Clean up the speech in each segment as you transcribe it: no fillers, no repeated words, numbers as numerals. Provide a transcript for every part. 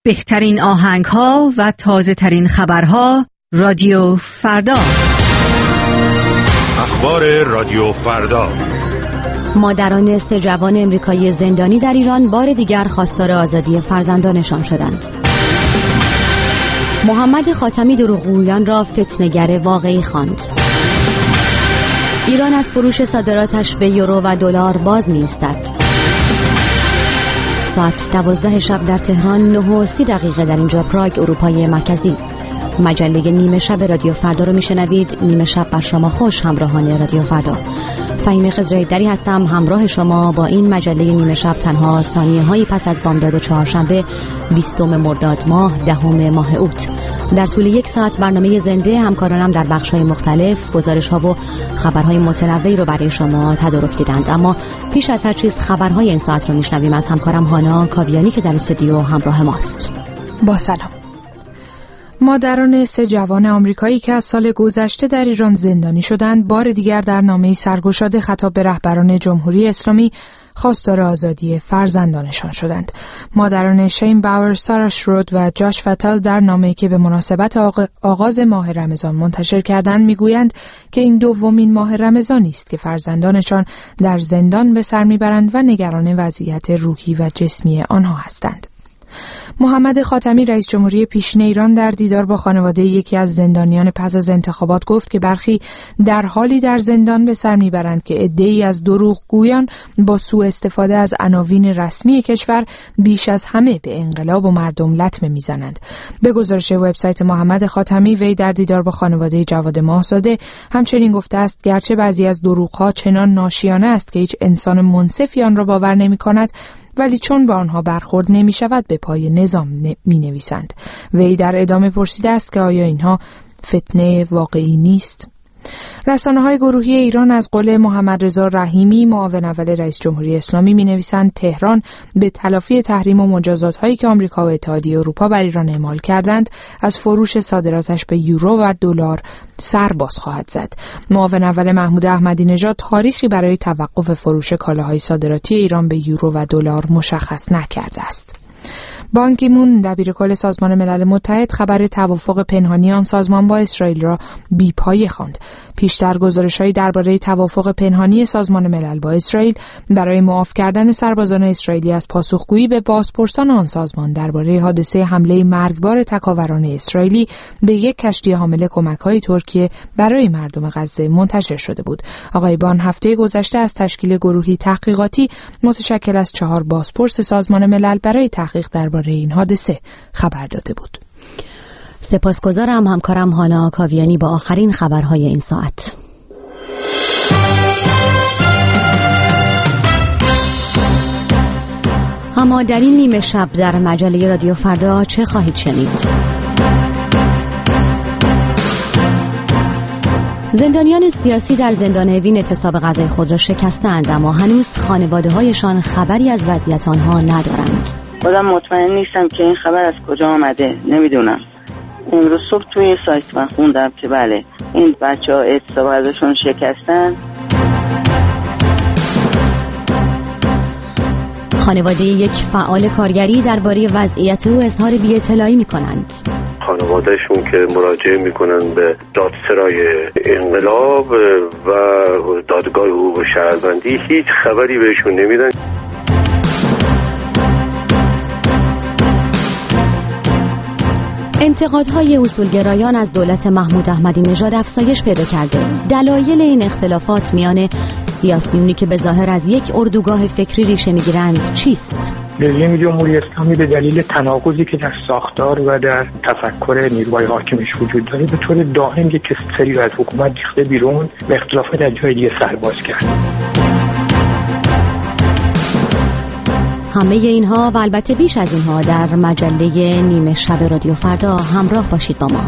بهترین آهنگ‌ها و تازه‌ترین خبرها رادیو فردا. اخبار رادیو فردا. مادران 3 جوان امریکایی زندانی در ایران بار دیگر خواستار آزادی فرزندانشان شدند. محمد خاتمی دروغگویان را فتنه‌گر واقعی خواند. ایران از فروش صادراتش به یورو و دلار باز می‌ایستد. ساعت 12 شب در تهران، 9:30 در اینجا پراگ، اروپای مرکزی. مجله نیمه شب رادیو فردا رو میشنوید. نیمه شب بر شما خوش، همراهان رادیو فردا. فهیمه خضرایی‌دری هستم، همراه شما با این مجله نیمه شب تنها ثانیه‌هایی پس از بامداد چهارشنبه 20 مرداد ماه 10 ماه اوت. در طول 1 ساعت برنامه زنده همکارانم در بخش‌های مختلف گزارش‌ها و خبرهای متنوعی رو برای شما تدارک دیدند. اما پیش از هر چیز خبرهای این ساعت رو میشنویم از همکارم هانا کاویانی که در استودیو همراه ماست. با سلام. مادران 3 جوان آمریکایی که از سال گذشته در ایران زندانی شدند بار دیگر در نامه‌ای سرگشاده خطاب به رهبران جمهوری اسلامی خواستار آزادی فرزندانشان شدند. مادران شین باور، سارا شرود و جاش فتال در نامه‌ای که به مناسبت آغاز ماه رمضان منتشر کردند میگویند که این دومین ماه رمضانی است که فرزندانشان در زندان به سر میبرند و نگران وضعیت روحی و جسمی آنها هستند. محمد خاتمی رئیس جمهوری پیشین ایران در دیدار با خانواده یکی از زندانیان پس از انتخابات گفت که برخی در حالی در زندان به سر میبرند که عده‌ای از دروغگویان با سوء استفاده از عناوین رسمی کشور بیش از همه به انقلاب و مردم لطمه میزنند. به گزارش وبسایت محمد خاتمی، وی در دیدار با خانواده جواد ماهزاده همچنین گفته است گرچه بعضی از دروغ‌ها چنان ناشیانه است که هیچ انسان منصفی آن را باور نمی‌کند، ولی چون به آنها برخورد نمی شود به پای نظام می نویسند. وی در ادامه پرسیده است که آیا اینها فتنه واقعی نیست؟ رسانه‌های گروهی ایران از قول محمد رضا رحیمی، معاون اول رئیس جمهوری اسلامی می‌نویسند تهران به تلافی تحریم و مجازات‌هایی که آمریکا و اتحادیه اروپا بر ایران اعمال کردند، از فروش صادراتش به یورو و دلار سر باز خواهد زد. معاون اول محمود احمدی نژاد تاریخی برای توقف فروش کالاهای صادراتی ایران به یورو و دلار مشخص نکرده است. بان کی مون، دبیرکل سازمان ملل متحد، خبر توافق پنهانی آن سازمان با اسرائیل را بی‌پایه خواند. پیشتر گزارش‌هایی درباره توافق پنهانی سازمان ملل با اسرائیل برای معاف کردن سربازان اسرائیلی از پاسخگویی به بازپرسان آن سازمان درباره حادثه حمله مرگبار تکاوران اسرائیلی به یک کشتی حامل کمک‌های ترکیه برای مردم غزه منتشر شده بود. آقای بان هفته گذشته از تشکیل گروهی تحقیقاتی متشکل از 4 بازپرس سازمان ملل برای تحقیق درباره این حادثه خبر داده بود. سپاسگزارم همکارم هانا کاویانی با آخرین خبرهای این ساعت. اما در این نیمه شب در مجله رادیو فردا چه خواهید شنید؟ زندانیان سیاسی در زندان اوین اعتصاب غذای خود را شکستند، اما هنوز خانواده‌هایشان خبری از وضعیت آنها ندارند. خودم مطمئن نیستم که این خبر از کجا آمده، نمیدونم. امروز صبح توی سایت من خوندم که بله این بچه‌ها اعتصاب غذاشون شکستن. خانواده یک فعال کارگری درباره وضعیت او اظهار بی‌اطلاعی می‌کنند. خانوادهشون که مراجعه میکنن به دادسرای انقلاب و دادگاه حقوق شهروندی هیچ خبری بهشون نمیدن. انتقادهای اصولگرایان از دولت محمود احمدی نژاد افزایش پیدا کرده. دلایل این اختلافات میان سیاسیونی که به ظاهر از یک اردوگاه فکری ریشه میگیرند چیست؟ رژیم جمهوری اسلامی به دلیل تناقضی که در ساختار و در تفکر نیروهای حاکمش وجود داره به طور دائم یک سری از حکومت ریخته بیرون و اختلافات در جای دیگه سرباز کرد. همه اینها و البته بیش از اینها در مجله نیمه شب رادیو فردا. همراه باشید با ما.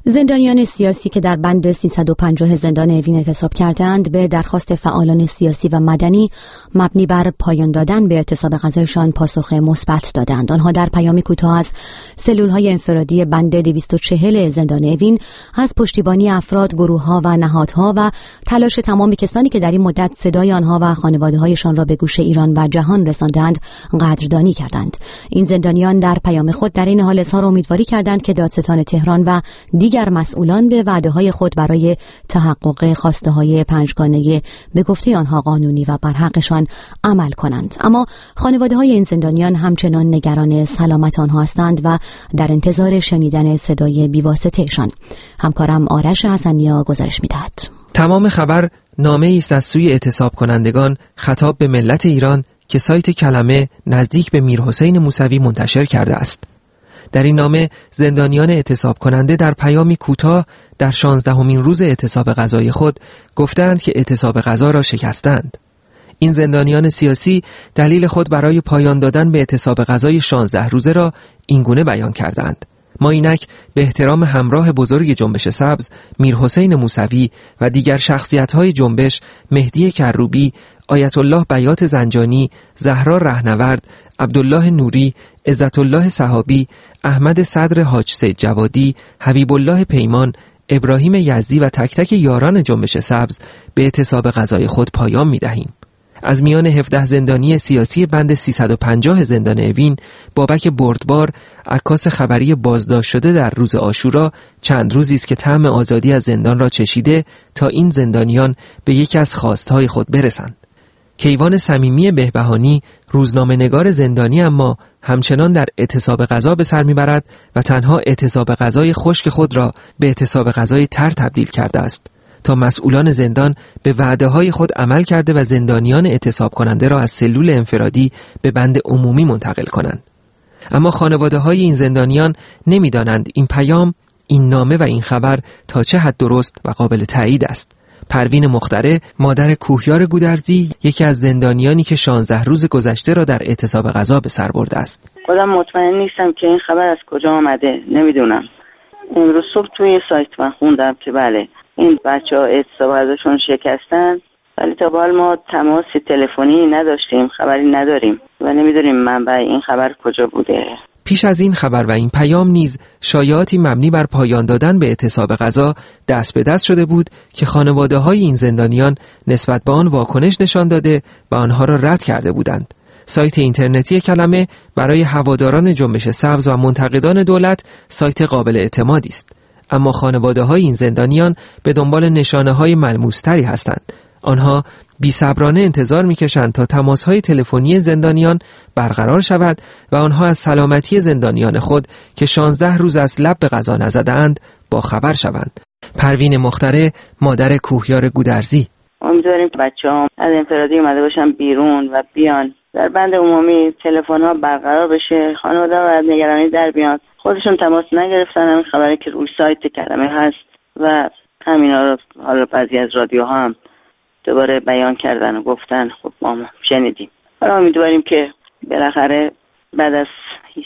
زندانیان سیاسی که در بند 350 زندان اوین اعتصاب کردند به درخواست فعالان سیاسی و مدنی مبنی بر پایان دادن به اعتصاب غذایشان پاسخ مثبت دادند. آنها در پیامی کوتاه از سلول‌های انفرادی بند 240 زندان اوین از پشتیبانی افراد، گروه‌ها و نهادها و تلاش تمام کسانی که در این مدت صدای آنها و خانواده‌هایشان را به گوش ایران و جهان رساندند قدردانی کردند. این زندانیان در پیام خود در این حال اظهار امیدواری کردند که دادستان تهران و دیگر مسئولان به وعده‌های خود برای تحقق خواسته‌های پنجگانه به گفته آنها قانونی و بر حقشان عمل کنند. اما خانواده‌های این زندانیان همچنان نگران سلامت آنها هستند و در انتظار شنیدن صدای بی‌واسطه‌شان. همکارم آرش حسنیا گزارش می‌دهد. تمام خبر نامه‌ای است از سوی اعتصاب کنندگان خطاب به ملت ایران که سایت کلمه نزدیک به میرحسین موسوی منتشر کرده است. در این نامه زندانیان اعتصاب کننده در پیامی کوتاه در 16مین روز اعتصاب غذای خود گفتند که اعتصاب غذا را شکستند. این زندانیان سیاسی دلیل خود برای پایان دادن به اعتصاب غذای 16 روزه را اینگونه بیان کردند: ما اینک به احترام همراه بزرگ جنبش سبز میرحسین موسوی و دیگر شخصیت‌های جنبش مهدی کروبی، آیت الله بیات زنجانی، زهرا رهنورد، عبدالله نوری، عزت الله صحابی، احمد صدر حاج سید جوادی، حبیب الله پیمان، ابراهیم یزدی و تک تک یاران جنبش سبز به اعتصاب غذای خود پایان می‌دهیم. از میان 17 زندانی سیاسی بند 350 زندان اوین، بابک بردبار، عکاس خبری بازداشت شده در روز عاشورا، چند روزی است که طعم آزادی از زندان را چشیده تا این زندانیان به یکی از خواستهای خود برسند. کیوان صمیمی بهبهانی، روزنامه‌نگار زندانی، اما همچنان در اعتصاب غذا به سر میبرد و تنها اعتصاب غذای خشک خود را به اعتصاب غذای تر تبدیل کرده است تا مسئولان زندان به وعده‌های خود عمل کرده و زندانیان اعتصاب کننده را از سلول انفرادی به بند عمومی منتقل کنند. اما خانواده‌های این زندانیان نمی‌دانند این پیام، این نامه و این خبر تا چه حد درست و قابل تایید است. پروین مختره، مادر کوهیار گودرزی، یکی از زندانیانی که 16 روز گذشته را در اعتصاب غذا به سر برده است. خودم مطمئن نیستم که این خبر از کجا آمده، نمیدونم. امروز صبح توی سایت من خوندم که بله این بچه‌ها اعتصاب غذاشون شکستن، ولی تا به حال ما تماس تلفنی نداشتیم، خبری نداریم و نمیدونیم منبع این خبر کجا بوده. پیش از این خبر و این پیام نیز شایعاتی مبنی بر پایان دادن به اعتصاب غذا دست به دست شده بود که خانواده‌های این زندانیان نسبت به آن واکنش نشان داده و آنها را رد کرده بودند. سایت اینترنتی کلمه برای هواداران جنبش سبز و منتقدان دولت سایت قابل اعتمادی است، اما خانواده‌های این زندانیان به دنبال نشانه‌های ملموس‌تری هستند. آنها بی‌صبرانه انتظار می‌کشند تا تماس‌های تلفنی زندانیان برقرار شود و آنها از سلامتی زندانیان خود که 16 روز از لب به غذا نزده‌اند با خبر شوند. پروین مختره، مادر کوهیار گودرزی: امیدواریم که بچه‌ها از انفرادی اومده باشن بیرون و بیان در بند عمومی تلفن‌ها برقرار بشه، خانواده‌ها از نگرانی در بیان. خودشون تماس نگرفتن، همین خبری که روی سایت کلمه هست و همینا رو حالا بعضی از رادیوها هم دوباره بیان کردن و گفتن، خب ما شنیدیم. حالا امیدواریم که بالاخره بعد از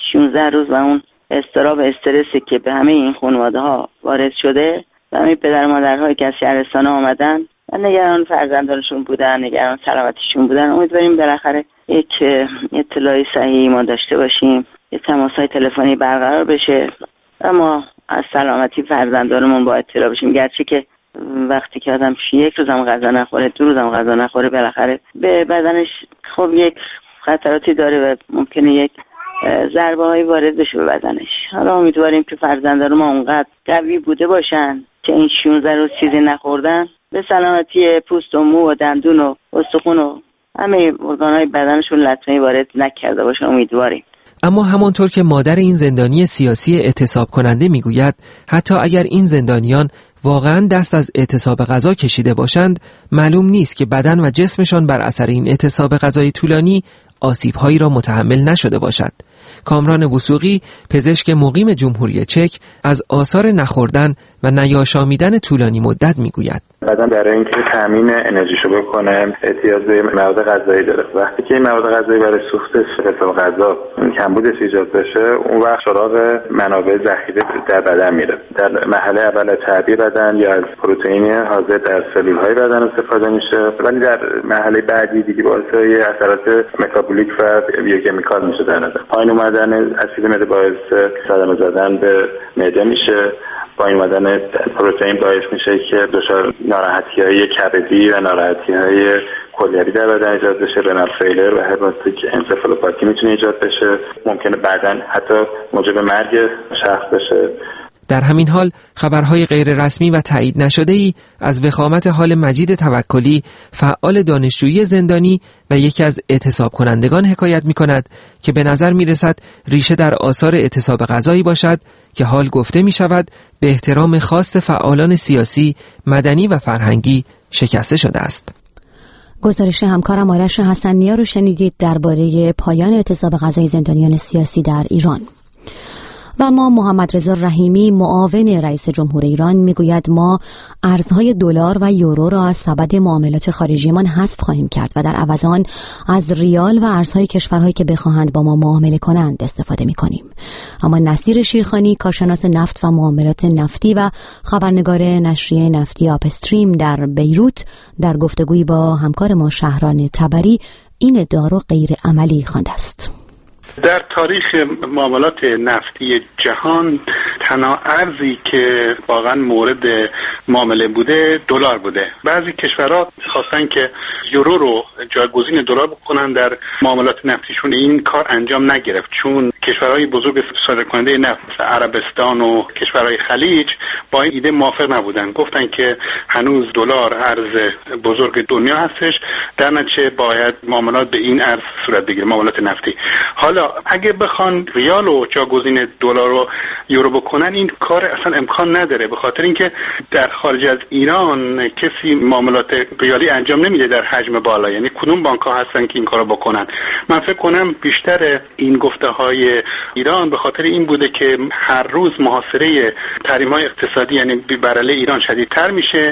16 روز و اون اضطراب استرسی که به همه این خانواده‌ها وارد شده و همه پدر مادرهایی که از شهرستان آمدن و نگران فرزندانشون بودن، نگران سلامتیشون بودن، امیدواریم بالاخره یک اطلاعی صحیحی ما داشته باشیم، یک تماس‌های تلفنی برقرار بشه و ما از سلامتی فرزندانمون با اطلاع بشیم. گرچه که وقتی که آدم یک روزم غذا نخوره، 2 روزم غذا نخوره، بالاخره به بدنش خب یک خطراتی داره و ممکنه یک ضربه‌هایی وارد بشه به بدنش. حالا امیدواریم که فرزندان ما اونقدر قوی بوده باشن که این 16 روز چیزی نخوردن به سلامتی پوست و مو و دندون و استخوان و همه ارگان‌های بدنشون لطمه‌ای وارد نکرده باشن. امیدواریم. اما همانطور که مادر این زندانی سیاسی اعتصاب کننده میگوید، حتی اگر این زندانیان واقعا دست از اعتصاب غذا کشیده باشند، معلوم نیست که بدن و جسمشان بر اثر این اعتصاب غذای طولانی آسیب‌هایی را متحمل نشده باشد. کامران وثوقی، پزشک مقیم جمهوری چک، از آثار نخوردن و نیاشامیدن طولانی مدت میگوید: بعداً برای اینکه تامین انرژیشو بکنه احتیاج به مواد غذایی داره. وقتی که این مواد غذایی برای سوخت حساب غذا کمبودش ایجاد بشه، اون وقت سراغ منابع ذخیره در بدن میره. در مرحله اول چربی بدن یا از پروتئین حاضر در سلول‌های بدن استفاده میشه، ولی در مرحله بعدی دیگه باعث اثرات متابولیک و بیوکیمیکال میشه. در نظر پایین اومدن اسید معده باعث صدمه زدن به معده میشه. پایین اومدن پروتئین باعث میشه که دچار ناراحتی‌های کبدی و ناراحتی‌های کلیوی در بدن ایجاد بشه. رنال فیلر و هپاتیک انسفالوپاتی میتونه ایجاد بشه. ممکنه بعداً حتی موجب مرگ شخص بشه. در همین حال خبرهای غیر رسمی و تایید نشده‌ای از وخامت حال مجید توکلی، فعال دانشجویی زندانی و یکی از اعتصاب کنندگان حکایت می‌کند که به نظر می‌رسد ریشه در آثار اعتصاب غذایی باشد که حال گفته می‌شود به احترام خواست فعالان سیاسی، مدنی و فرهنگی شکسته شده است. گزارش همکارم آرش حسن‌نیا رو شنیدید درباره پایان اعتصاب غذایی زندانیان سیاسی در ایران. و ما محمد رضا رحیمی معاون رئیس جمهور ایران میگوید ما ارزهای دلار و یورو را از سبد معاملات خارجیمان حذف خواهیم کرد و در عوض آن از ریال و ارزهای کشورهایی که بخواهند با ما معامله کنند استفاده میکنیم. اما نصیر شیرخانی، کارشناس نفت و معاملات نفتی و خبرنگار نشریه نفتی آپستریم در بیروت، در گفتگویی با همکار ما شهران تبری این ادعا را غیر عملی خوانده است. در تاریخ معاملات نفتی جهان تنها ارزی که واقعا مورد معامله بوده دلار بوده. بعضی کشورها خواستن که یورو رو جایگزین دلار بکنن در معاملات نفتیشون. این کار انجام نگرفت چون کشورهای بزرگ صادرکننده نفت عربستان و کشورهای خلیج با این ایده موافق نبودن. گفتن که هنوز دلار ارز بزرگ دنیا هستش، در نتیجه باید معاملات به این ارز صورت بگیره، معاملات نفتی. حالا اگه بخوان ریال رو جایگزین دلار و یورو بکنن این کار اصلا امکان نداره، به خاطر اینکه در خارج از ایران کسی معاملات ریالی انجام نمیده در حجم بالا. یعنی کدوم بانک‌ها هستن که این کارو بکنن؟ من فکر کنم بیشتر این گفته‌های ایران به خاطر این بوده که هر روز محاصره تحریم‌های اقتصادی یعنی برای ایران شدیدتر میشه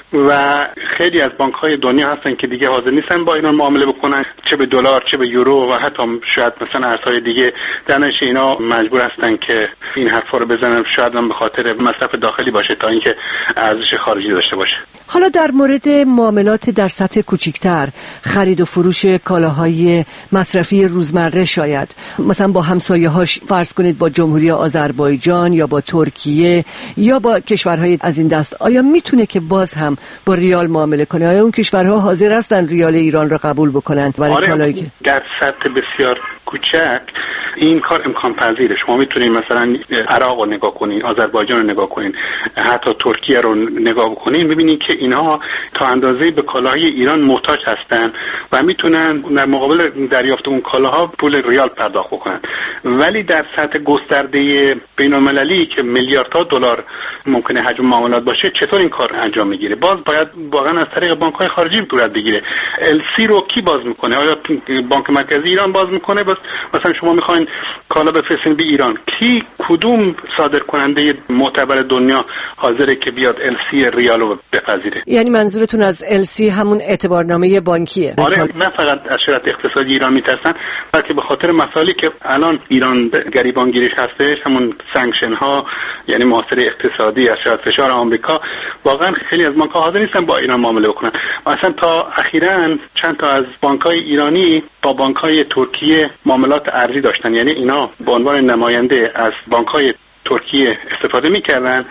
و خیلی از بانک‌های دنیا هستن که دیگه حاضر نیستن با ایران معامله بکنن، چه به دلار چه به یورو و حتی شاید مثلا ارزهای دیگه. در نتیجه اینا مجبور هستن که این حرفا رو بزنن، شاید هم به خاطر مصرف داخلی باشه تا اینکه ارزش خارجی داشته باشه. حالا در مورد معاملات در سطح کوچکتر، خرید و فروش کالاهای مصرفی روزمره، شاید مثلا با همسایه‌هاش، فرض کنید با جمهوری آذربایجان یا با ترکیه یا با کشورهای از این دست، آیا میتونه که باز هم با ریال معامله کنه؟ آیا اون کشورها حاضر هستن ریال ایران را قبول بکنند برای کالایی که در سطح بسیار کوچک این کار امکان پذیره؟ شما میتونید مثلا عراق رو نگاه کنین، آذربایجان رو نگاه کنین، حتی ترکیه رو نگاه کنین، ببینید که اینها تا اندازه‌ای به کالاهای ایران محتاج هستن و میتونن در مقابل دریافت اون کالاها پول ریال پرداخت بکنن. ولی در سطح گسترده بین‌المللی که میلیاردها دلار ممکنه حجم معاملات باشه، چطور این کار انجام میگیره؟ باز باید واقعا از طریق بانک‌های خارجی صورت بگیره. LC رو کی باز میکنه؟ آیا بانک مرکزی ایران باز میکنه؟ بس مثلا شما میخواین کالا بفرستین به ایران، کی کدوم صادرکننده معتبر دنیا حاضره که بیاد LC ریال رو بپذیره؟ یعنی منظورتون از LC همون اعتبارنامه بانکیه؟ آره، نه فقط از شرایط اقتصادی ایران میترسن، بلکه به خاطر مسائلی که الان ایران گریبانگیریش هستش، همون سانکشن ها، یعنی محاصره اقتصادی از شرایط فشار آمریکا. واقعا خیلی از بانک‌ها حاضر نیستن با ایران معامله بکنن. مثلا تا اخیراً چند تا از بانک‌های ایرانی با بانک‌های ترکیه معاملات ارزی داشتن، یعنی اینا به عنوان نماینده از بانک‌های ترکیه استفاده می‌کردن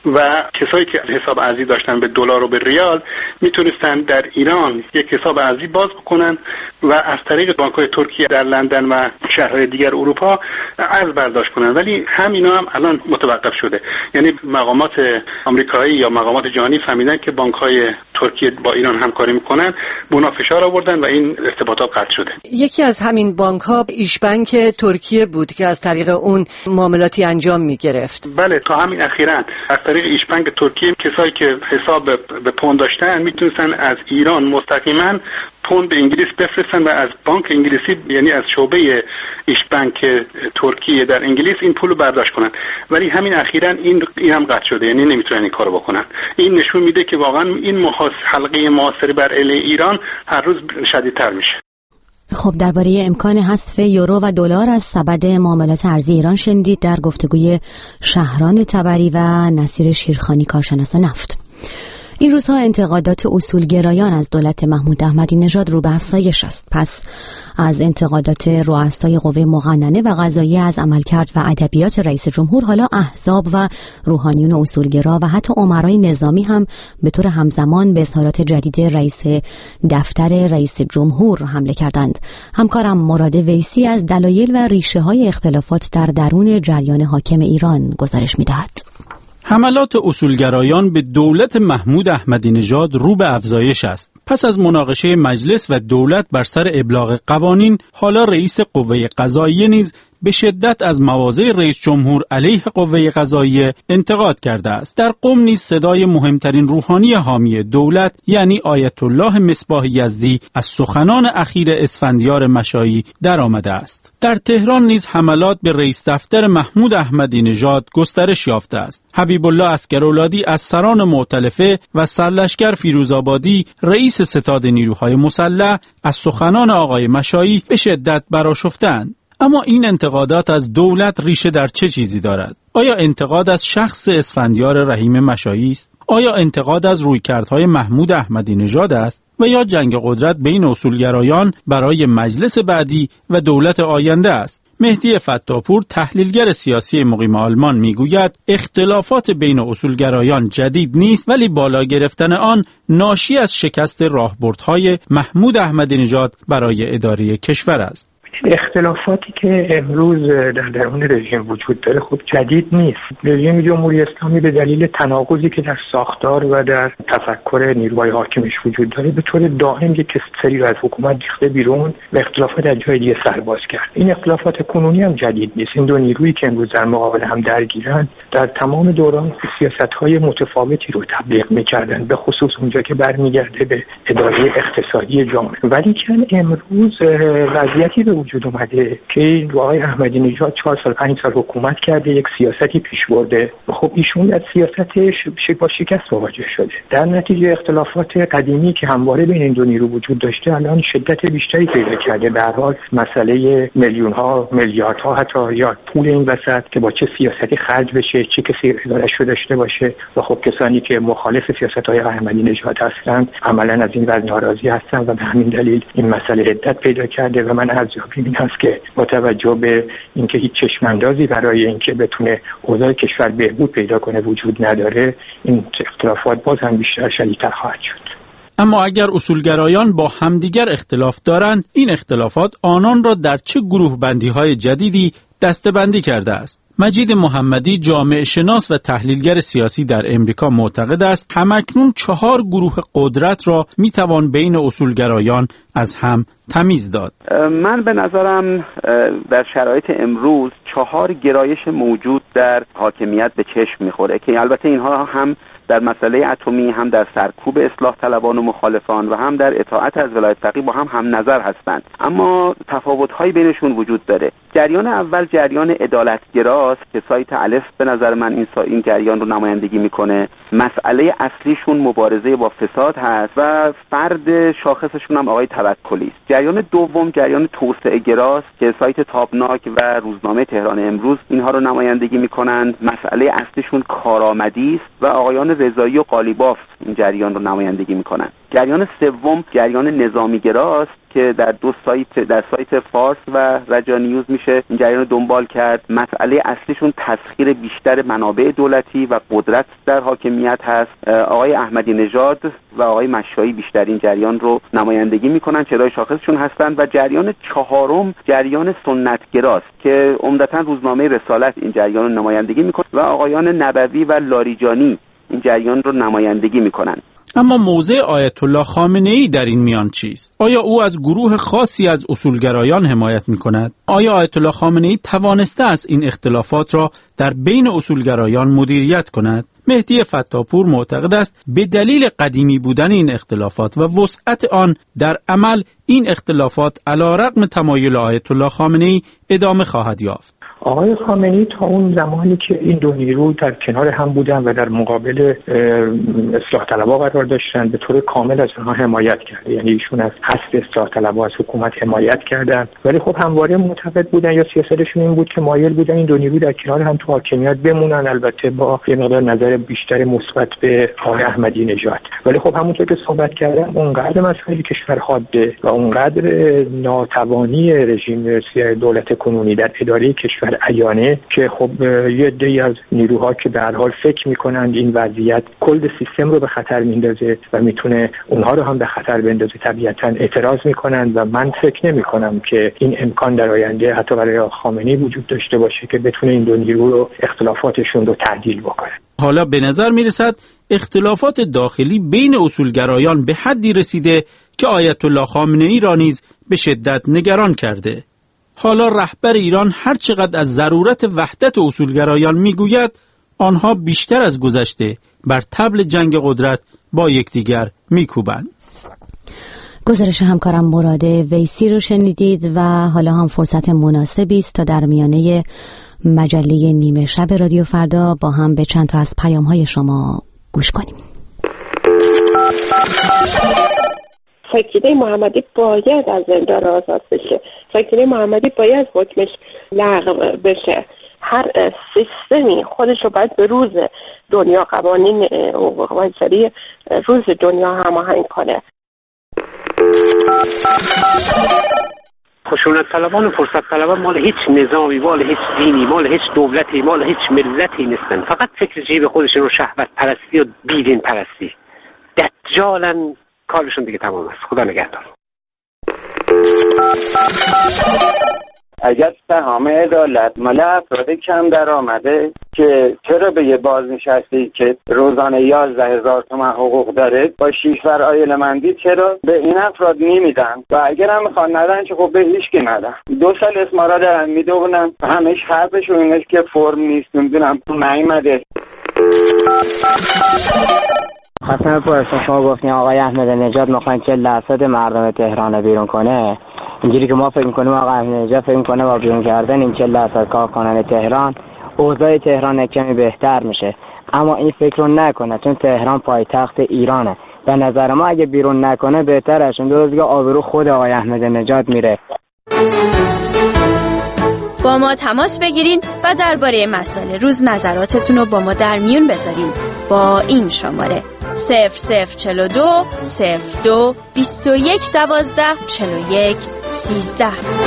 و کسایی که حساب ارزی داشتن به دلار و به ریال میتونستن در ایران یک حساب ارزی باز بکنن و از طریق بانک‌های ترکیه در لندن و شهرهای دیگر اروپا ارز برداشت کنن. ولی همینا هم الان متوقف شده. یعنی مقامات آمریکایی یا مقامات جهانی فهمیدن که بانک‌های ترکیه با ایران همکاری میکنن، به اونا فشار آوردن و این ارتباطات قطع شده. یکی از همین بانک‌ها ایش بانک ترکیه بود که از طریق اون معاملاتی انجام میگرفت. بله، تا همین اخیراً از طریق ایش بانک ترکیه کسایی که حساب به پوند داشتن میتونستن از ایران مستقیما پوند به انگلیس بفرستن و از بانک انگلیسی، یعنی از شعبه ایش بانک ترکیه در انگلیس، این پول رو برداشت کنن. ولی همین اخیراً این هم قطع شده، یعنی نمیتونن این کارو بکنن. این نشون میده که واقعا این حلقه محاصره بر علیه ایران هر روز شدیدتر میشه. خب درباره امکان حذف یورو و دلار از سبد معاملات ارزی ایران شنیدید در گفتگوی شهران تبری و نصیر شیرخانی، کارشناس نفت. این روزها انتقادات اصولگرایان از دولت محمود احمدی نژاد رو به افزایش است. پس از انتقادات رؤسای قوه مقننه و قضاییه از عملکرد و ادبیات رئیس جمهور، حالا احزاب و روحانیون اصولگرا و حتی امرای نظامی هم به طور همزمان به اظهارات جدید رئیس دفتر رئیس جمهور حمله کردند. همکارم مراد ویسی از دلایل و ریشه های اختلافات در درون جریان حاکم ایران گزارش می‌دهد. حملات اصولگرایان به دولت محمود احمدی نژاد رو به افزایش است. پس از مناقشه مجلس و دولت بر سر ابلاغ قوانین، حالا رئیس قوه قضاییه نیز به شدت از مواضع رئیس جمهور علیه قوه قضاییه انتقاد کرده است. در قم نیز صدای مهمترین روحانی حامی دولت یعنی آیت الله مصباح یزدی از سخنان اخیر اسفندیار مشایی در آمده است. در تهران نیز حملات به رئیس دفتر محمود احمدی نژاد گسترش یافته است. حبیب الله عسگرولادی از سران مؤتلفه و سرلشکر فیروزآبادی رئیس ستاد نیروهای مسلح از سخنان آقای مشایی به شدت برآشفته‌اند. اما این انتقادات از دولت ریشه در چه چیزی دارد؟ آیا انتقاد از شخص اسفندیار رحیم مشایی است؟ آیا انتقاد از رویکردهای محمود احمدی نژاد است؟ و یا جنگ قدرت بین اصولگرایان برای مجلس بعدی و دولت آینده است؟ مهدی فتاپور، تحلیلگر سیاسی مقیم آلمان، میگوید اختلافات بین اصولگرایان جدید نیست، ولی بالا گرفتن آن ناشی از شکست راهبردهای محمود احمدی نژاد برای اداره کشور است. اختلافاتی که امروز در درون رژیم وجود داره خب جدید نیست. رژیم جمهوری اسلامی به دلیل تناقضی که در ساختار و در تفکر نیروهای حاکمش وجود داره به طور دائم یک سری رو از حکومت ریخته بیرون و اختلافات از جای دیگه سرباز کرد. این اختلافات کنونی هم جدید نیست. این دو نیرویی که امروز در مقابل هم درگیرن در تمام دوران سیاست‌های متفاوتی رو تبلیغ می‌کردن، به خصوص اونجا که برمیگرده به اداره اقتصادی جامعه. ولی که امروز وضعیتی به وجود اومده که آقای احمدی نژاد 4 سال 5 سال حکومت کرده، یک سیاستی پیش برده. خب ایشون از سیاستش با شکست مواجه شده. در نتیجه اختلافات قدیمی که همواره بین این دو نیرو وجود داشته الان شدت بیشتری پیدا کرده. به هر حال مسئله میلیون‌ها، میلیاردها حتی یا پول این وسط که با چه سیاستی خرج بشه، چه کسی اداره‌اش رو داشته باشه و خب کسانی که مخالف سیاست‌های احمدی نژاد هستند عملاً از این وضع ناراضی هستند و به همین دلیل این مسئله حدت پیدا کرده. و من ارزیابی این هست که با توجه به اینکه هیچ چشماندازی برای اینکه بتونه اوضاع کشور بهبود پیدا کنه وجود نداره، این اختلافات باز هم بیشتر شدیدتر خواهد شد. اما اگر اصولگرایان با همدیگر اختلاف دارند، این اختلافات آنان را در چه گروه بندی‌های جدیدی دسته‌بندی کرده است؟ مجید محمدی، جامعه شناس و تحلیلگر سیاسی در امریکا، معتقد است همکنون 4 گروه قدرت را میتوان بین اصولگرایان از هم تمیز داد. من به نظرم در شرایط امروز 4 گرایش موجود در حاکمیت به چشم میخوره که البته اینها هم در مسئله اتمی، هم در سرکوب اصلاح طلبان و مخالفان و هم در اطاعت از ولایت فقیه با هم نظر هستند، اما تفاوت‌هایی بینشون وجود داره. جریان اول جریان عدالتگراست که سایت الف به نظر من این جریان رو نمایندگی میکنه. مسئله اصلیشون مبارزه با فساد هست و فرد شاخصشون هم آقای توکلی است. جریان دوم جریان توسعه گراست که سایت تابناک و روزنامه تهران امروز اینها رو نمایندگی میکنند. مسئله اصلیشون کارآمدی است و آقایان رضایی و قالیباف این جریان رو نمایندگی میکنند. جریان سوم جریان نظامی گراست که در در سایت فارس و رجا نیوز میشه این جریان رو دنبال کرد. مسئله اصلیشون تسخیر بیشتر منابع دولتی و قدرت در حاکمیت هست. آقای احمدی نژاد و آقای مشایی بیشتر این جریان رو نمایندگی میکنن، چرای شاخصشون هستند. و جریان چهارم جریان سنت گراست که عمدتاً روزنامه رسالت این جریان رو نمایندگی میکنه و آقایان نبوی و لاریجانی این جریان رو نمایندگی میکنن. اما موضع آیت الله خامنه‌ای در این میان چیست؟ آیا او از گروه خاصی از اصولگرایان حمایت می‌کند؟ آیا آیت الله خامنه‌ای توانسته است این اختلافات را در بین اصولگرایان مدیریت کند؟ مهدی فتاپور معتقد است به دلیل قدیمی بودن این اختلافات و وسعت آن در عمل، این اختلافات علیرغم تمایل آیت الله خامنه‌ای ادامه خواهد یافت. آقای خامنه‌ای تا اون زمانی که این دو نیرو در کنار هم بودن و در مقابل اصلاح طلبها قرار داشتن به طور کامل از اونها حمایت کرده، یعنی ایشون از حذف اصلاح طلبها از حکومت حمایت کردن، ولی خب همواره معتقد بودن یا سیاستشون این بود که مایل بودن این دو نیرو در کنار هم تو حاکمیت بمونن، البته با یه مقدار نظر بیشتر مثبت به آقای احمدی نژاد. ولی خب همونطور که صحبت کردم اونقدر مسائل کشور حاده و اونقدر ناتوانی رژیم دولت کنونی در اداره کشور عیانه که خب یه عده‌ای از نیروها که به هر حال فکر میکنند این وضعیت کل سیستم رو به خطر میندازه و میتونه اونها رو هم به خطر بندازه، طبیعتاً اعتراض میکنند و من فکر نمیکنم که این امکان در آینده حتی برای خامنه‌ای وجود داشته باشه که بتونه این دو نیرو رو اختلافاتشون رو تعدیل بکنه. حالا به نظر میرسد اختلافات داخلی بین اصولگرایان به حدی رسیده که آیت الله خامنه‌ای را نیز به شدت نگران کرده. حالا رهبر ایران هر چقدر از ضرورت وحدت اصولگرایان میگوید، آنها بیشتر از گذشته بر طبل جنگ قدرت با یکدیگر میکوبند. گزارش همکارم مراد ویسی رو شنیدید و حالا هم فرصت مناسبی است تا در میانه مجله نیمه شب رادیو فردا با هم به چند تا از پیام‌های شما گوش کنیم. سکینه محمدی باید از زندان آزاد بشه. سکینه محمدی باید حکمش لغو بشه. هر سیستمی خودش رو باید به روز دنیا، قوانین حقوق بشری روز دنیا هماهنگ کنه. خشونت طلبان و فرصت طلبان مال هیچ نظامی، مال هیچ دینی، مال هیچ دولتی، مال هیچ ملتی نیستن. فقط فکر جیب خودشون و شهوت پرستی و بیدین پرستی. دجالن، کارشون دیگه تمام است. خدا نگهدار. اگر سهام عدالت مال افراد کم در آمده که چرا به یه بازنشسته که روزانه 11,000 تومان حقوق داره با 6 بر عایلمندی چرا به این افراد نمیدن؟ و اگر هم میخوان ندن چه خب به هیچ کی ندن. 2 سال اسمارا دارن میدونن، همش حرفشون اینه که فرم نیست، نمیدونم نیومده. خواستم بپرسم، شما گفتین آقای احمدی نژاد میخوان 40% مردم تهران بیرون کنه. اینجوری که ما فکر میکنیم آقای احمدی نژاد فکر میکنه با بیرون کردن این 40% کارکنان تهران اوضاع تهران کمی بهتر میشه، اما این فکر رو نکنه چون تهران پایتخت ایرانه. به نظر ما اگه بیرون نکنه بهتره، چون درست آبرو خود آقای احمدی نژاد میره. با ما تماس بگیرین و درباره مسائل روز نظراتتون رو با ما در میون بذارین با این شماره 0042 02 21 12 41 13.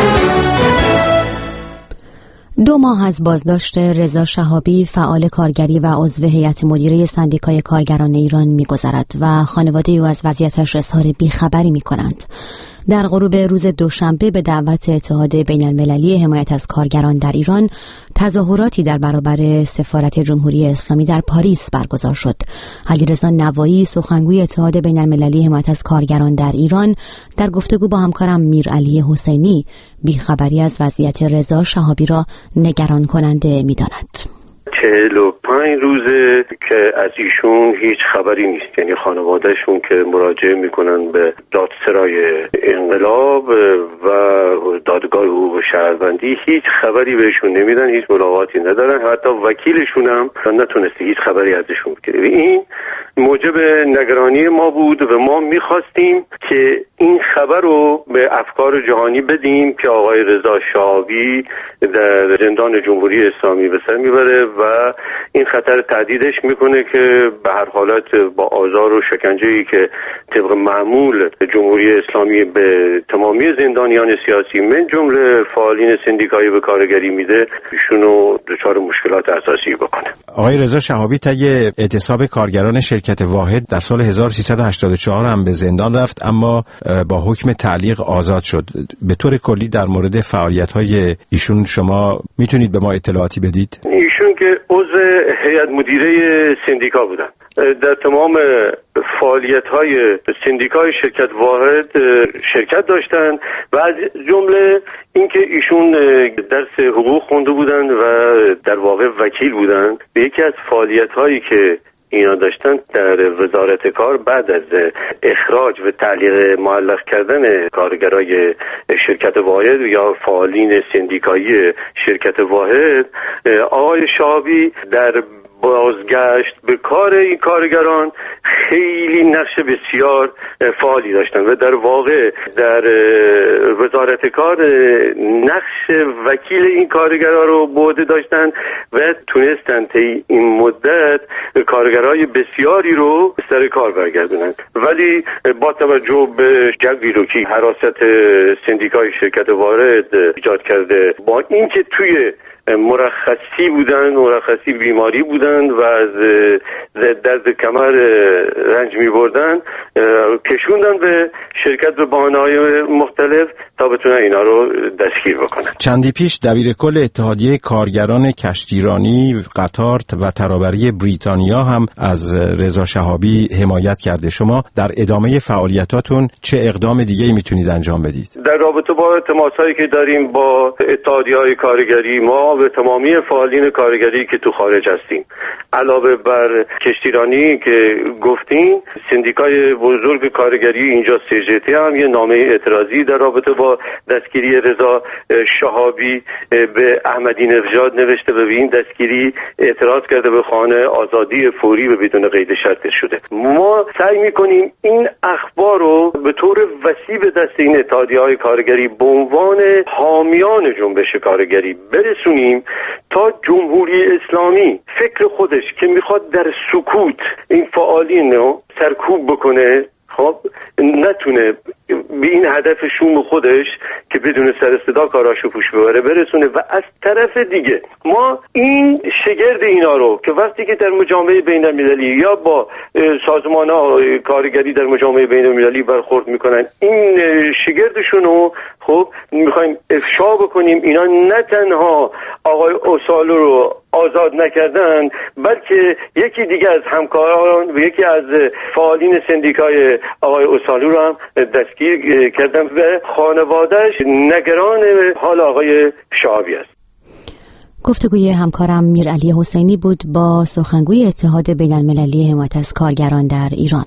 2 ماه از بازداشت رضا شهابی فعال کارگری و عضو هیئت مدیره سندیکای کارگران ایران می‌گذرد و خانواده او از وضعیتش اظهار بیخبری می‌کنند. در غروب روز دوشنبه به دعوت اتحاد بین المللی حمایت از کارگران در ایران تظاهراتی در برابر سفارت جمهوری اسلامی در پاریس برگزار شد. علیرضا نوایی سخنگوی اتحاد بین المللی حمایت از کارگران در ایران در گفتگو با همکارم میرعلی حسینی بیخبری از وضعیت رضا شهابی را نگران کننده می‌داند. 45 روزه که از ایشون هیچ خبری نیست، یعنی خانوادهشون که مراجعه میکنن به دادسرای انقلاب و دادگاه حقوق شهروندی هیچ خبری بهشون نمیدن، هیچ ملاقاتی ندارن، حتی وکیلشون هم نتونسته هیچ خبری ازشون بگیره. این موجب نگرانی ما بود و ما میخواستیم که این خبر رو به افکار جهانی بدیم که آقای رضا شهابی در زندان جمهوری اسلامی به سر میبره و این خطر تهدیدش میکنه که به هر حالت با آزار و شکنجه‌ای که طبق معمول جمهوری اسلامی به تمامی زندانیان سیاسی من جمله فعالین سندیکایی به کارگری میده، ایشونو دچار مشکلات اساسی بکنه. آقای رضا شهابی طی اعتصاب کارگران شرکت واحد در سال 1384 هم به زندان رفت، اما با حکم تعلیق آزاد شد. به طور کلی در مورد فعالیت‌های ایشون شما میتونید به ما اطلاعاتی بدید؟ ایشون که عضو هیئت مدیره سندیکا بودن، در تمام فعالیت‌های سندیکای شرکت واحد شرکت داشتن و از جمله اینکه ایشون درس حقوق خونده بودن و در واقع وکیل بودن. به یکی از فعالیت‌هایی که اینا داشتن در وزارت کار بعد از اخراج و تعلیق معلق کردن کارگرای شرکت واحد یا فعالین سندیکایی شرکت واحد، آقای شهابی در بازگشت به کار این کارگران خیلی نقش بسیار فعالی داشتن و در واقع در وزارت کار نقش وکیل این کارگران رو به عهده داشتن و تونستن طی این مدت کارگرای بسیاری رو سر کار برگردونن. ولی با توجه به جوی رو که حراست سندیکای شرکت واحد ایجاد کرده، با اینکه توی مرخصی بیماری بودن و از درد کمر رنج می بردن، کشوندن به شرکت به بهانه‌های مختلف تا بتونن اینا رو دستگیر بکنن. چندی پیش دبیر کل اتحادیه کارگران کشتیرانی قطار و ترابری بریتانیا هم از رضا شهابی حمایت کرده. شما در ادامه فعالیتاتون چه اقدام دیگه‌ای میتونید انجام بدید؟ در رابطه با تماسایی که داریم با اتحادیه‌های کارگری، ما به تمامی فعالین کارگری که تو خارج هستیم، علاوه بر کشتیرانی که گفتیم، سندیکای بزرگ کارگری اینجا CGT هم یه نامه اعتراضی در رابطه با دستگیری رضا شهابی به احمدی نژاد نوشته و به این دستگیری اعتراض کرده، به خواهان آزادی فوری و بدون قید شرط شده. ما سعی میکنیم این اخبار رو به طور وسیع به دست این اتحادیه‌های کارگری به عنوان حامیان جنبش کارگری برسونیم تا جمهوری اسلامی فکر خودش که میخواد در سکوت این فعالین رو سرکوب بکنه، خب نتونه به این هدف شوم خودش که بدون سر صدا کاراشو پیش ببره برسونه. و از طرف دیگه ما این شگرد اینا رو که وقتی که در مجامع بین المللی یا با سازمان‌ها کارگری در مجامع بین المللی برخورد میکنن، این شگردشون رو خب میخوایم افشا بکنیم. اینا نه تنها آقای اوسالو رو آزاد نکردن، بلکه یکی دیگه از همکاران و یکی از فعالین سندیکای آقای اوسالو رو هم دستگیر کردن و خانواده‌اش نگران حال آقای شهابی است. گفتگوی همکارم میرعلی حسینی بود با سخنگوی اتحاد بین‌المللی حمایت از کارگران در ایران.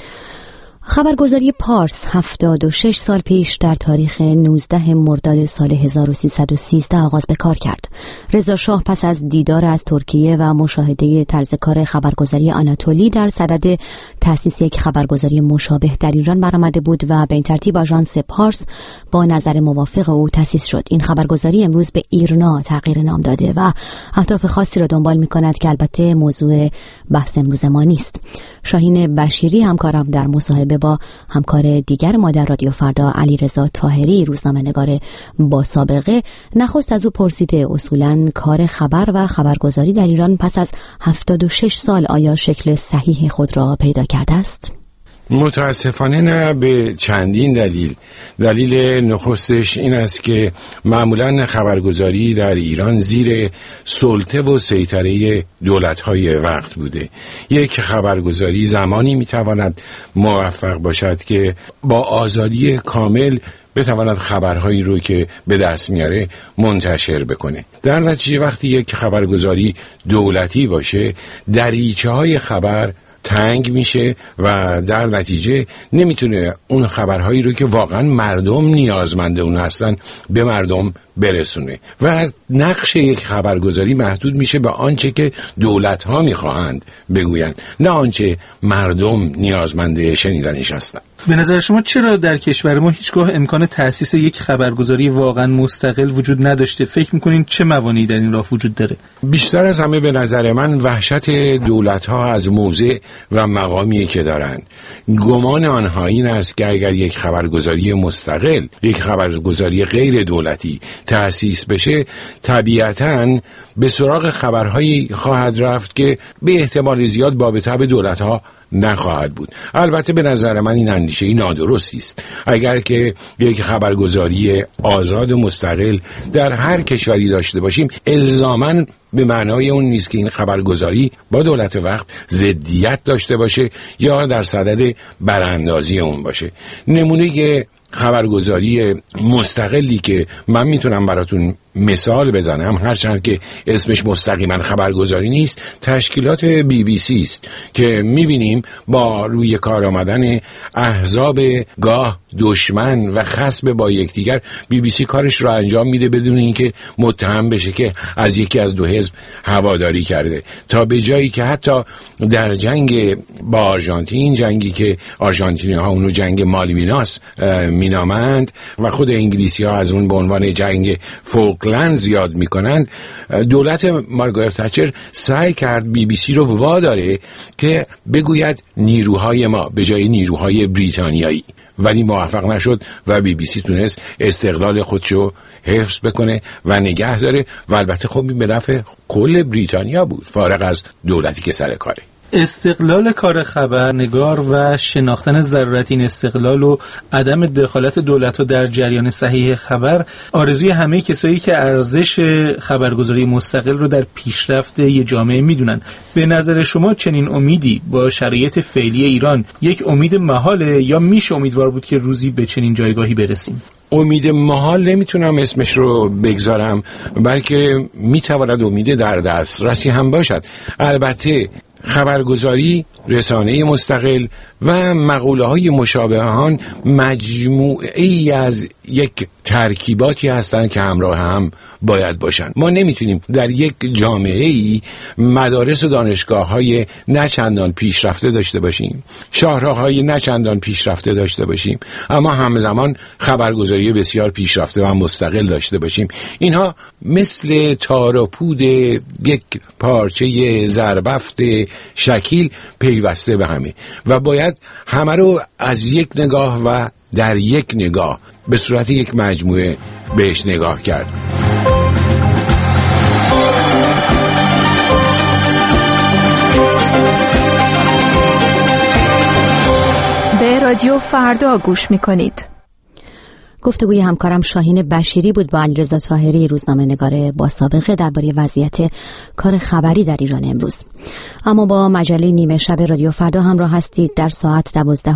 خبرگزاری پارس 76 سال پیش در تاریخ 19 مرداد سال 1313 آغاز به کار کرد. رضا شاه پس از دیدار از ترکیه و مشاهده طرز کار خبرگزاری آناتولی در صدد تأسیس یک خبرگزاری مشابه در ایران برآمده بود و به این ترتیب آژانس پارس با نظر موافق او تأسیس شد. این خبرگزاری امروز به ایرنا تغییر نام داده و اهداف خاصی را دنبال می‌کند که البته موضوع بحث امروز ما نیست. شاهین بشیری همکارم در مصاحبه با همکار دیگر ما در رادیو فردا علیرضا طاهری، روزنامه‌نگار با سابقه، نخست از او پرسیده اصولاً کار خبر و خبرگزاری در ایران پس از 76 سال آیا شکل صحیح خود را پیدا کرده است؟ متاسفانه نه، به چندین دلیل. دلیل نخستش این است که معمولاً خبرگزاری در ایران زیر سلطه و سیطره دولت‌های وقت بوده. یک خبرگزاری زمانی میتواند موفق باشد که با آزادی کامل بتواند خبرهایی رو که به دست میاره منتشر بکنه. در نتیجه وقتی یک خبرگزاری دولتی باشه، دریچه های خبر تنگ میشه و در نتیجه نمیتونه اون خبرهایی رو که واقعا مردم نیازمند اون هستن به مردم برسونه و نقش یک خبرگزاری محدود میشه به آنچه که دولت‌ها میخواهند بگویند، نه آنچه مردم نیازمند شنیدنش هستند. به نظر شما چرا در کشور ما هیچگاه امکان تأسیس یک خبرگزاری واقعا مستقل وجود نداشته؟ فکر میکنین چه موانعی در این راه وجود داره؟ بیشتر از همه به نظر من وحشت دولت‌ها از موضع و مقامی که دارند. گمان آنها این است که اگر یک خبرگزاری مستقل، یک خبرگزاری غیر دولتی تأسیس بشه، طبیعتاً به سراغ خبرهایی خواهد رفت که به احتمال زیاد بابطه به دولت‌ها نخواهد بود. البته به نظر من این اندیشه نادرستی است. اگر که یک خبرگزاری آزاد و مستقل در هر کشوری داشته باشیم، الزاماً به معنای اون نیست که این خبرگزاری با دولت وقت ضدیت داشته باشه یا در صدد براندازی اون باشه. نمونه خبرگزاری مستقلی که من میتونم براتون مثال بزنم، هرچند که اسمش مستقیما خبرگزاری نیست، تشکیلات BBC است که میبینیم با روی کار آمدن احزاب گاه دشمن و خصم با یکدیگر BBC کارش رو انجام میده بدون اینکه متهم بشه که از یکی از دو حزب هواداری کرده، تا به جایی که حتی در جنگ با آرژانتین، جنگی که آرژانتینی ها اونو جنگ مالویناس مینامند و خود انگلیسی ها از اون به عنوان جنگ فولکلند یاد میکنند، دولت مارگارت تچر سعی کرد BBC رو واداره که بگوید نیروهای ما به جای نیروهای بریتانیایی، ولی موفق نشد و BBC تونست استقلال خودشو حفظ بکنه و نگه داره و البته خب این به نفع کل بریتانیا بود، فارغ از دولتی که سر کاره. استقلال کار خبرنگار و شناختن ضرورت این استقلال و عدم دخالت دولت‌ها در جریان صحیح خبر آرزوی همه کسایی که ارزش خبرگزاری مستقل رو در پیشرفت یه جامعه میدونن. به نظر شما چنین امیدی با شرایط فعلی ایران یک امید محاله یا میشه امیدوار بود که روزی به چنین جایگاهی برسیم؟ امید محال نمیتونم اسمش رو بگذارم، بلکه میتواند امید در دسترسی هم باشد. البته خبرگزاری، رسانه مستقل و مقوله های مشابهان مجموعه‌ای از یک ترکیباتی هستند که همراه هم باید باشند. ما نمیتونیم در یک جامعه‌ای مدارس و دانشگاه‌های نچندان پیشرفته داشته باشیم، شاهراه‌های نچندان پیشرفته داشته باشیم، اما همزمان خبرگزاری بسیار پیشرفته و مستقل داشته باشیم. اینها مثل تار و پود یک پارچه زربفت شکیل پیوسته به همه و باید همه رو از یک نگاه و در یک نگاه به صورت یک مجموعه بهش نگاه کرد. به رادیو فردا گوش میکنید. گفتگوی همکارم شاهین بشیری بود با علیرضا طاهری، روزنامه‌نگار با سابقه، درباره وضعیت کار خبری در ایران امروز. اما با مجله نیمه شب رادیو فردا همراه هستید. در ساعت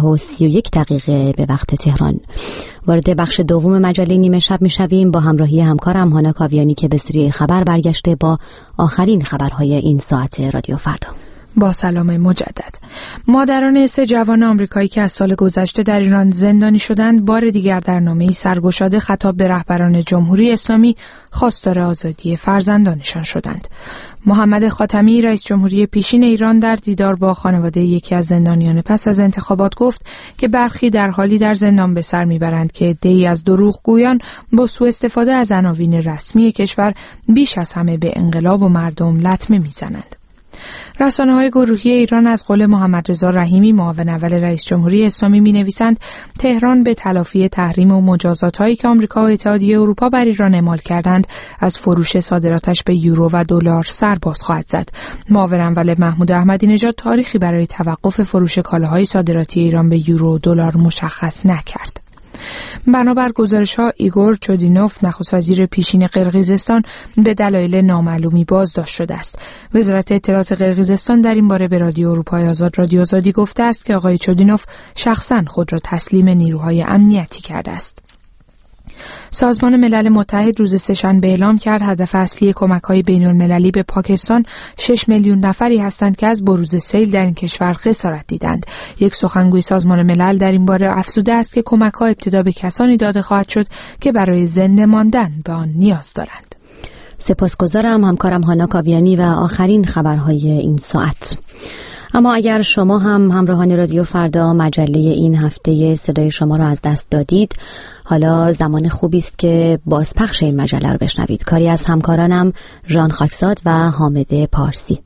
12:31 به وقت تهران وارد بخش دوم مجله نیمه شب میشویم با همراهی همکارم هانا کاویانی که به سوریه خبر برگشته با آخرین خبرهای این ساعت رادیو فردا. با سلام مجدد. مادران 3 جوان آمریکایی که از سال گذشته در ایران زندانی شدند بار دیگر در نامه‌ای سرگشاده خطاب به رهبران جمهوری اسلامی خواستار آزادی فرزندانشان شدند. محمد خاتمی رئیس جمهوری پیشین ایران در دیدار با خانواده یکی از زندانیان پس از انتخابات گفت که برخی در حالی در زندان به سر میبرند که عده‌ای از دروغگویان با سوء استفاده از عناوین رسمی کشور بیش از همه به انقلاب و مردم لطمه میزنند. رسانه‌های گروهی ایران از قول محمد رضا رحیمی معاون اول رئیس جمهوری اسلامی می‌نویسند تهران به تلافی تحریم و مجازات‌هایی که آمریکا و اتحادیه اروپا بر ایران اعمال کردند از فروش صادراتش به یورو و دلار سر باز خواهد زد. معاون اول محمود احمدی نژاد تاریخی برای توقف فروش کالاهای صادراتی ایران به یورو و دلار مشخص نکرد. بنابر گزارش‌ها ایگور چودینوف نخست وزیر پیشین قرقیزستان به دلایل نامعلومی بازداشت شده است. وزارت اطلاعات قرقیزستان در این باره به رادیو اروپای آزاد رادیو آزادی گفته است که آقای چودینوف شخصاً خود را تسلیم نیروهای امنیتی کرده است. سازمان ملل متحد روز سه‌شنبه اعلام کرد هدف اصلی کمک‌های بین‌المللی به پاکستان 6 میلیون نفری هستند که از بروز سیل در این کشور خسارت دیدند. یک سخنگوی سازمان ملل در این باره افزوده است که کمک‌ها ابتدا به کسانی داده خواهد شد که برای زنده ماندن به آن نیاز دارند. سپاسگزارم همکارم هانا کاویانی و آخرین خبرهای این ساعت. اما اگر شما هم همراهان رادیو فردا مجله این هفته صدای شما را از دست دادید، حالا زمان خوبی است که بازپخش این مجله را بشنوید. کاری از همکارانم ژان خاکزاد و حامد پارسی.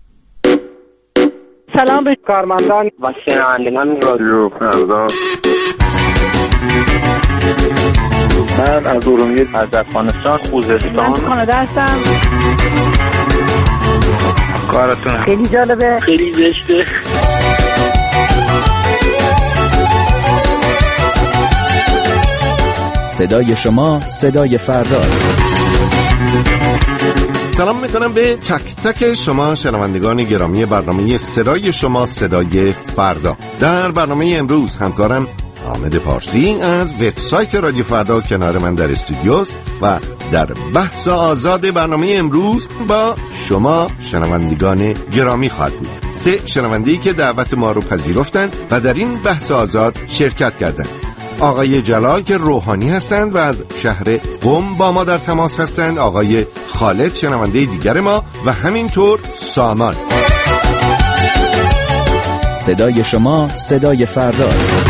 سلام به کارمندان و شنوندگان رادیو فردا. من از ارومیه، از افغانستان، خوزستان، من کانادا هستم. کارتون خیلی جالبه، خیلی زشته. صدای شما صدای فرداست. سلام میکنم به تک تک شما شنوندگان گرامی برنامه صدای شما صدای فردا. در برنامه امروز همکارم حامد پارسی از وبسایت رادیو فردا کنار من در استودیوست و در بحث آزاد برنامه امروز با شما شنوندگان گرامی خواهد بود. 3 شنونده‌ای که دعوت ما رو پذیرفتند و در این بحث آزاد شرکت کردند. آقای جلال که روحانی هستند و از شهر قم با ما در تماس هستند، آقای خالد شنونده دیگر ما و همینطور سامان. صدای شما صدای فرداست.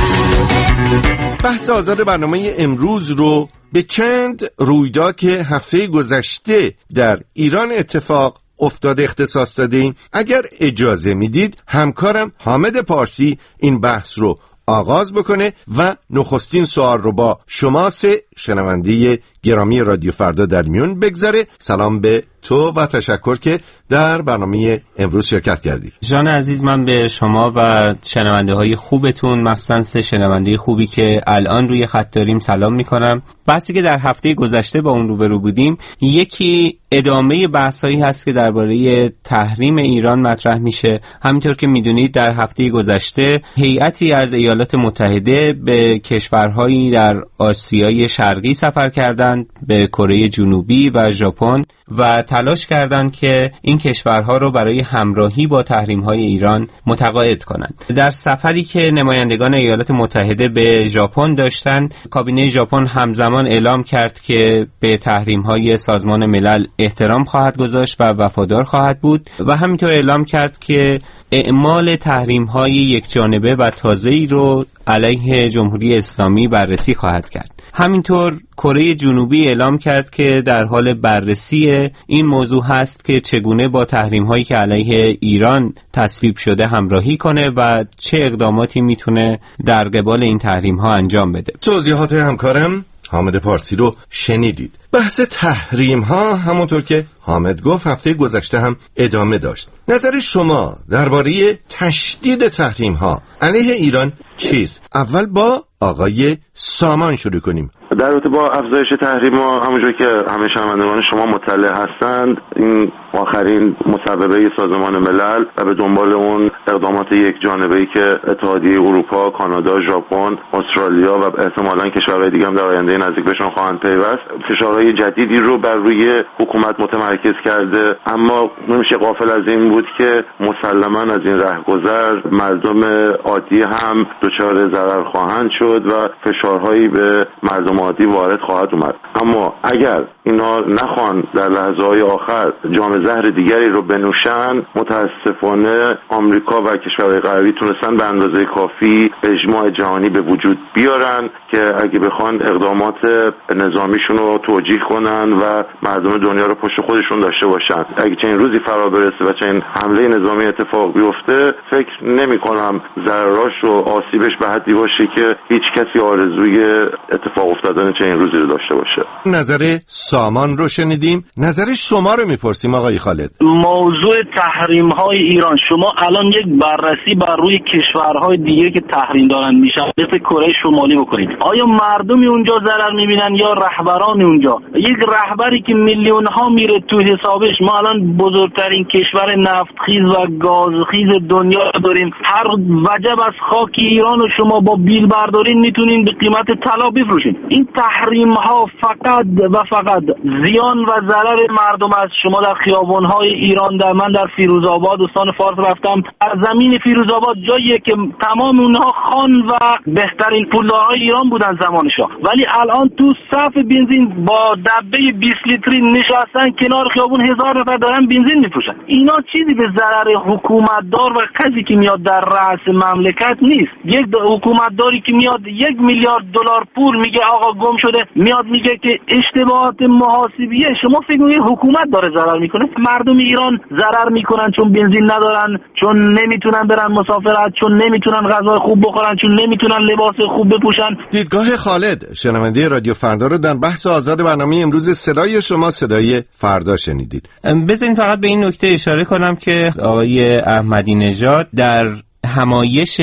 بحث آزاد برنامه امروز رو به چند رویداد که هفته گذشته در ایران اتفاق افتاده اختصاص دادیم. اگر اجازه میدید همکارم حامد پارسی این بحث رو آغاز بکنه و نخستین سوال رو با شما 3 شنونده گرامی رادیو فردا در میون بگذاره. سلام به تو و تشکر که در برنامه امروز شرکت کردی. جان عزیز، من به شما و شنونده های خوبتون، مخصوصا 3 شنونده خوبی که الان روی خط داریم سلام میکنم. بحثی که در هفته گذشته با اون روبرو بودیم یکی ادامه بحثایی هست که درباره تحریم ایران مطرح میشه. همینطور که میدونید در هفته گذشته هیئتی از ایالات متحده به کشورهایی در آسیای شرقی سفر کردند، به کره جنوبی و ژاپن، و تلاش کردند که این کشورها رو برای همراهی با تحریم‌های ایران متقاعد کنند. در سفری که نمایندگان ایالات متحده به ژاپن داشتند، کابینه ژاپن همزمان اعلام کرد که به تحریم‌های سازمان ملل احترام خواهد گذاشت و وفادار خواهد بود و همینطور اعلام کرد که اعمال تحریم‌های یکجانبه و تازه‌ای رو علیه جمهوری اسلامی بررسی خواهد کرد. همینطور کره جنوبی اعلام کرد که در حال بررسی این موضوع هست که چگونه با تحریم‌هایی که علیه ایران تصویب شده همراهی کنه و چه اقداماتی میتونه در قبال این تحریم‌ها انجام بده. توضیحات همکارم حامد پارسی رو شنیدید. بحث تحریم ها همونطور که حامد گفت هفته گذشته هم ادامه داشت. نظر شما درباره تشدید تحریم ها علیه ایران چیست؟ اول با آقای سامان شروع کنیم. در رابطه با افزایش تحریم‌ها، همونجور که همه شنوندگان شما مطلع هستند، این آخرین مصوبه سازمان ملل و به دنبال اون اقدامات یک جانبه‌ای که اتحادیه اروپا، کانادا، ژاپن، استرالیا و احتمالاً کشورهای دیگه هم در آینده نزدیک بهشون خواهند پیوست، فشارهای جدیدی رو بر روی حکومت متمرکز کرده. اما نمیشه غافل از این بود که مسلماً از این رهگذر مردم عادی هم دچار ضرر خواهند شد و فشارهایی به مردم عادی وارد خواهد اومد. اما اگر اینا نخوان در لحظه‌های آخر جام زهر دیگری رو بنوشن، متاسفانه آمریکا و کشورهای غربی تونستن به اندازه کافی اجماع جهانی به وجود بیارن که اگه بخوان اقدامات نظامیشون رو توجیه کنن و مردم دنیا رو پشت خودشون داشته باشن. اگه چنین روزی فرا برسه و چنین حمله نظامی اتفاق بیفته، فکر نمی‌کنم ضرراش و آسیبش به حدی باشه که هیچ کسی آرزوی اتفاق افتادن چنین روزی رو داشته باشه. نظر سامان رو شنیدیم. نظر شما رو میپرسیم آقای خالد. موضوع تحریم‌های ایران، شما الان یک بررسی بر روی کشورهای دیگه که تحریم دارن میشن مثل کره شمالی بکنید. آیا مردمی اونجا ضرر میبینن یا رهبران اونجا؟ یک رهبری که میلیون ها میره تو حسابش، ما الان بزرگترین کشور نفتخیز و گازخیز دنیا داریم، هر وجب از خاک ایران و شما با بیل بردارین میتونین به قیمت طلا بفروشین. این تحریم ها فقط و فقط زیان و ضرر مردم است. شما در خیابان‌های ایران، من در فیروزآباد استان فارس رفتم، در زمین فیروزآباد جاییه که تمام اونها خان و بهترین پولدارهای ایران بودن زمان شاه، ولی الان تو صف بنزین با دبه 20 لیتری نشستن کنار خیابون، 1000 نفر دارن بنزین میفروشن. اینا چیزی به ضرر حکومتدار و کسی که میاد در رأس مملکت نیست. یک حکومتداری که میاد 1 میلیارد دلار پول میگه آقا گم شده، میاد میگه که اشتباهات محاسبیه. شما فکر میکنید حکومت داره ضرر میکنه؟ مردم ایران ضرر میکنن چون بنزین ندارن، چون نمیتونن برن مسافرت، چون نمیتونن غذای خوب بخورن، چون نمیتونن لباس خوب بپوشن. دیدگاه خالد شنونده رادیو فردا رو در بحث آزاد برنامه امروز صدای شما صدای فردا شنیدید. بذارید فقط به این نکته اشاره کنم که آقای احمدی نژاد در همایش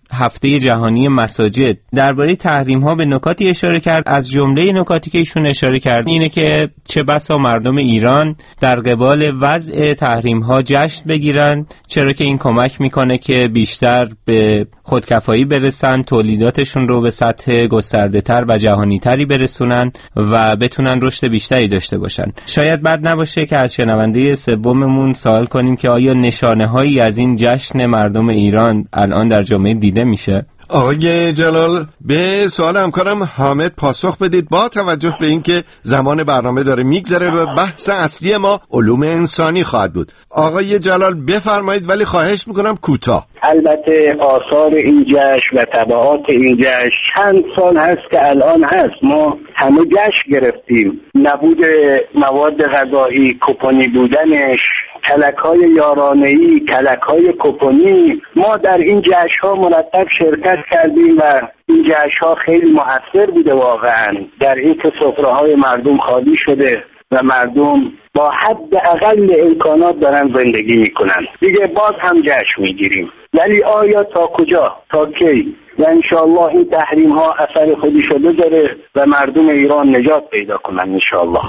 هفته جهانی مساجد درباره تحریم ها به نکاتی اشاره کرد. از جمله نکاتی که ایشون اشاره کرد اینه که چه بسا مردم ایران در قبال وضع تحریم ها جشن بگیرن، چرا که این کمک میکنه که بیشتر به خودکفایی برسن، تولیداتشون رو به سطح گسترده تر و جهانی تری برسونن و بتونن رشد بیشتری داشته باشن. شاید بد نباشه که از شنونده سوممون سوال کنیم که آیا نشانه هایی از این جشن مردم ایران الان در جامعه دیده میشه؟ آقای جلال، به سوال همکارم حامد پاسخ بدید با توجه به اینکه زمان برنامه داره میگذره و بحث اصلی ما علوم انسانی خواهد بود. آقای جلال بفرمایید، ولی خواهش میکنم کوتاه. البته آثار این جشن و تبعات این جشن چند سال هست که الان هست. ما همه جشن گرفتیم، نبود مواد غذایی، کپونی بودنش، کلک‌های یارانه‌ای، کلک‌های کپونی. ما در این جشن‌ها مرتب شرکت کردیم و این جشن‌ها خیلی مؤثر بوده واقعا در این که سفره‌های مردم خالی شده و مردم با حد اقل امکانات دارن زندگی میکنن. دیگه باز هم جشن میگیریم، ولی آیا تا کجا، تا کی؟ و انشاءالله این تحریم ها اثر خودشو بذاره و مردم ایران نجات پیدا کنن انشاءالله.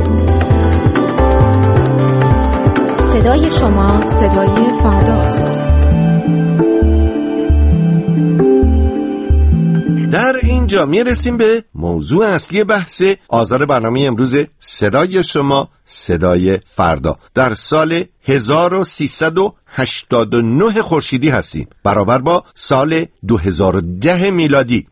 صدای شما صدای فرداست. در اینجا میرسیم به موضوع اصلی بحث آذر برنامه امروز صدای شما صدای فردا. در سال 1389 خورشیدی هستیم، برابر با سال 2010 میلادی.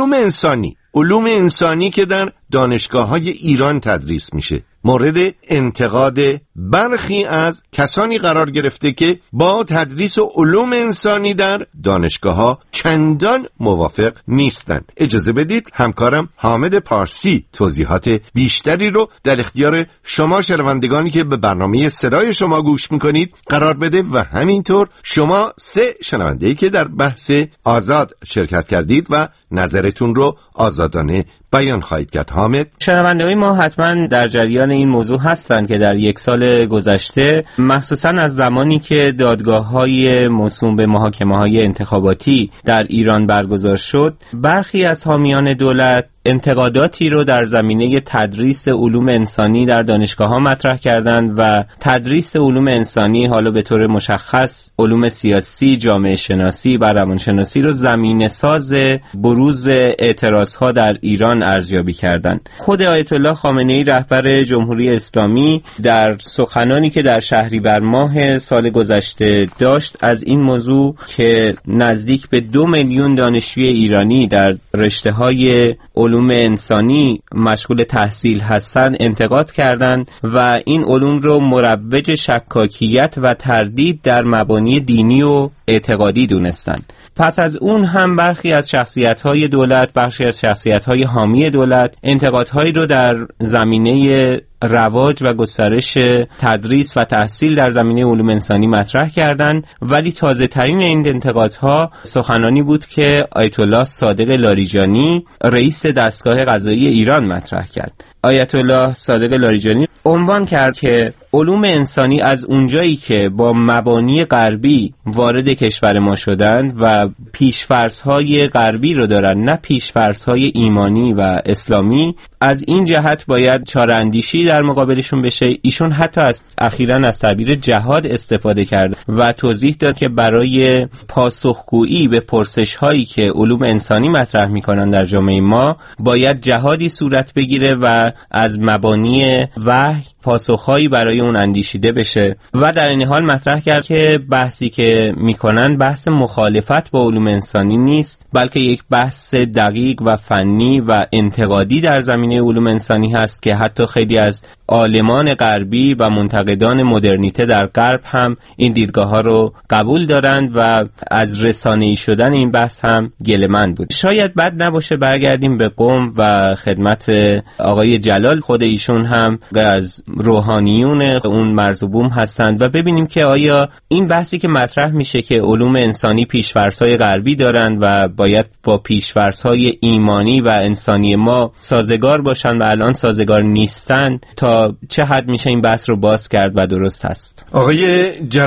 علوم انسانی که در دانشگاه‌های ایران تدریس میشه مورد انتقاد برخی از کسانی قرار گرفته که با تدریس علوم انسانی در دانشگاه‌ها چندان موافق نیستند. اجازه بدید همکارم حامد پارسی توضیحات بیشتری رو در اختیار شما شنوندگانی که به برنامه صدای شما گوش میکنید قرار بده و همینطور شما سه شنونده‌ای که در بحث آزاد شرکت کردید و نظرتون رو آزادانه بیان خواهید کرد. حامد، شنونده‌های ما حتما در جریان این موضوع هستند که در یک سال گذشته، مخصوصا از زمانی که دادگاه‌های موسوم به محاکمه‌های انتخاباتی در ایران برگزار شد، برخی از حامیان دولت انتقاداتی رو در زمینه تدریس علوم انسانی در دانشگاه‌ها مطرح کردند و تدریس علوم انسانی، حالا به طور مشخص علوم سیاسی، جامعه شناسی و روانشناسی رو زمینه ساز بروز اعتراضها در ایران ارزیابی کردند. خود آیت الله خامنه‌ای رهبر جمهوری اسلامی در سخنانی که در شهریور ماه سال گذشته داشت از این موضوع که نزدیک به 2 میلیون دانشجوی ایرانی در رشته‌های علوم انسانی مشغول تحصیل هستند انتقاد کردند و این علوم رو مروج شکاکیت و تردید در مبانی دینی و اعتقادی دونستند. پس از اون هم برخی از شخصیت‌های دولت، بخشی از شخصیت‌های حامی دولت انتقادهایی رو در زمینه رواج و گسترش تدریس و تحصیل در زمینه علوم انسانی مطرح کردند، ولی تازه ترین این انتقادها سخنانی بود که آیت الله صادق لاریجانی رئیس دستگاه قضایی ایران مطرح کرد. آیت الله صادق لاریجانی عنوان کرد که علوم انسانی از اونجایی که با مبانی غربی وارد کشور ما شدند و پیش‌فرض‌های غربی رو دارن، نه پیش‌فرض‌های ایمانی و اسلامی، از این جهت باید چاره‌اندیشی در مقابلشون بشه. ایشون حتی اخیراً از تعبیر جهاد استفاده کرد و توضیح داد که برای پاسخگویی به پرسش‌هایی که علوم انسانی مطرح می‌کنن در جامعه ما باید جهادی صورت بگیره و از مبانی وحی پاسخهایی برای اون اندیشیده بشه و در این حال مطرح کرد که بحثی که میکنن بحث مخالفت با علوم انسانی نیست، بلکه یک بحث دقیق و فنی و انتقادی در زمینه علوم انسانی هست که حتی خیلی از عالمان غربی و منتقدان مدرنیته در غرب هم این دیدگاه ها رو قبول دارند و از رسانه‌ای شدن این بحث هم گله‌مند بود. شاید بد نباشه برگردیم به قم و خدمت آقای جلال، خود ایشون هم از روحانیون اون مرز و بوم هستند و ببینیم که آیا این بحثی که مطرح میشه که علوم انسانی پیش‌فرض‌های غربی دارند و باید با پیش‌فرض‌های ایمانی و انسانی ما سازگار باشند و الان سازگار نیستند، تا چه حد میشه این بحث رو باز کرد و درست هست؟ آقای جلال،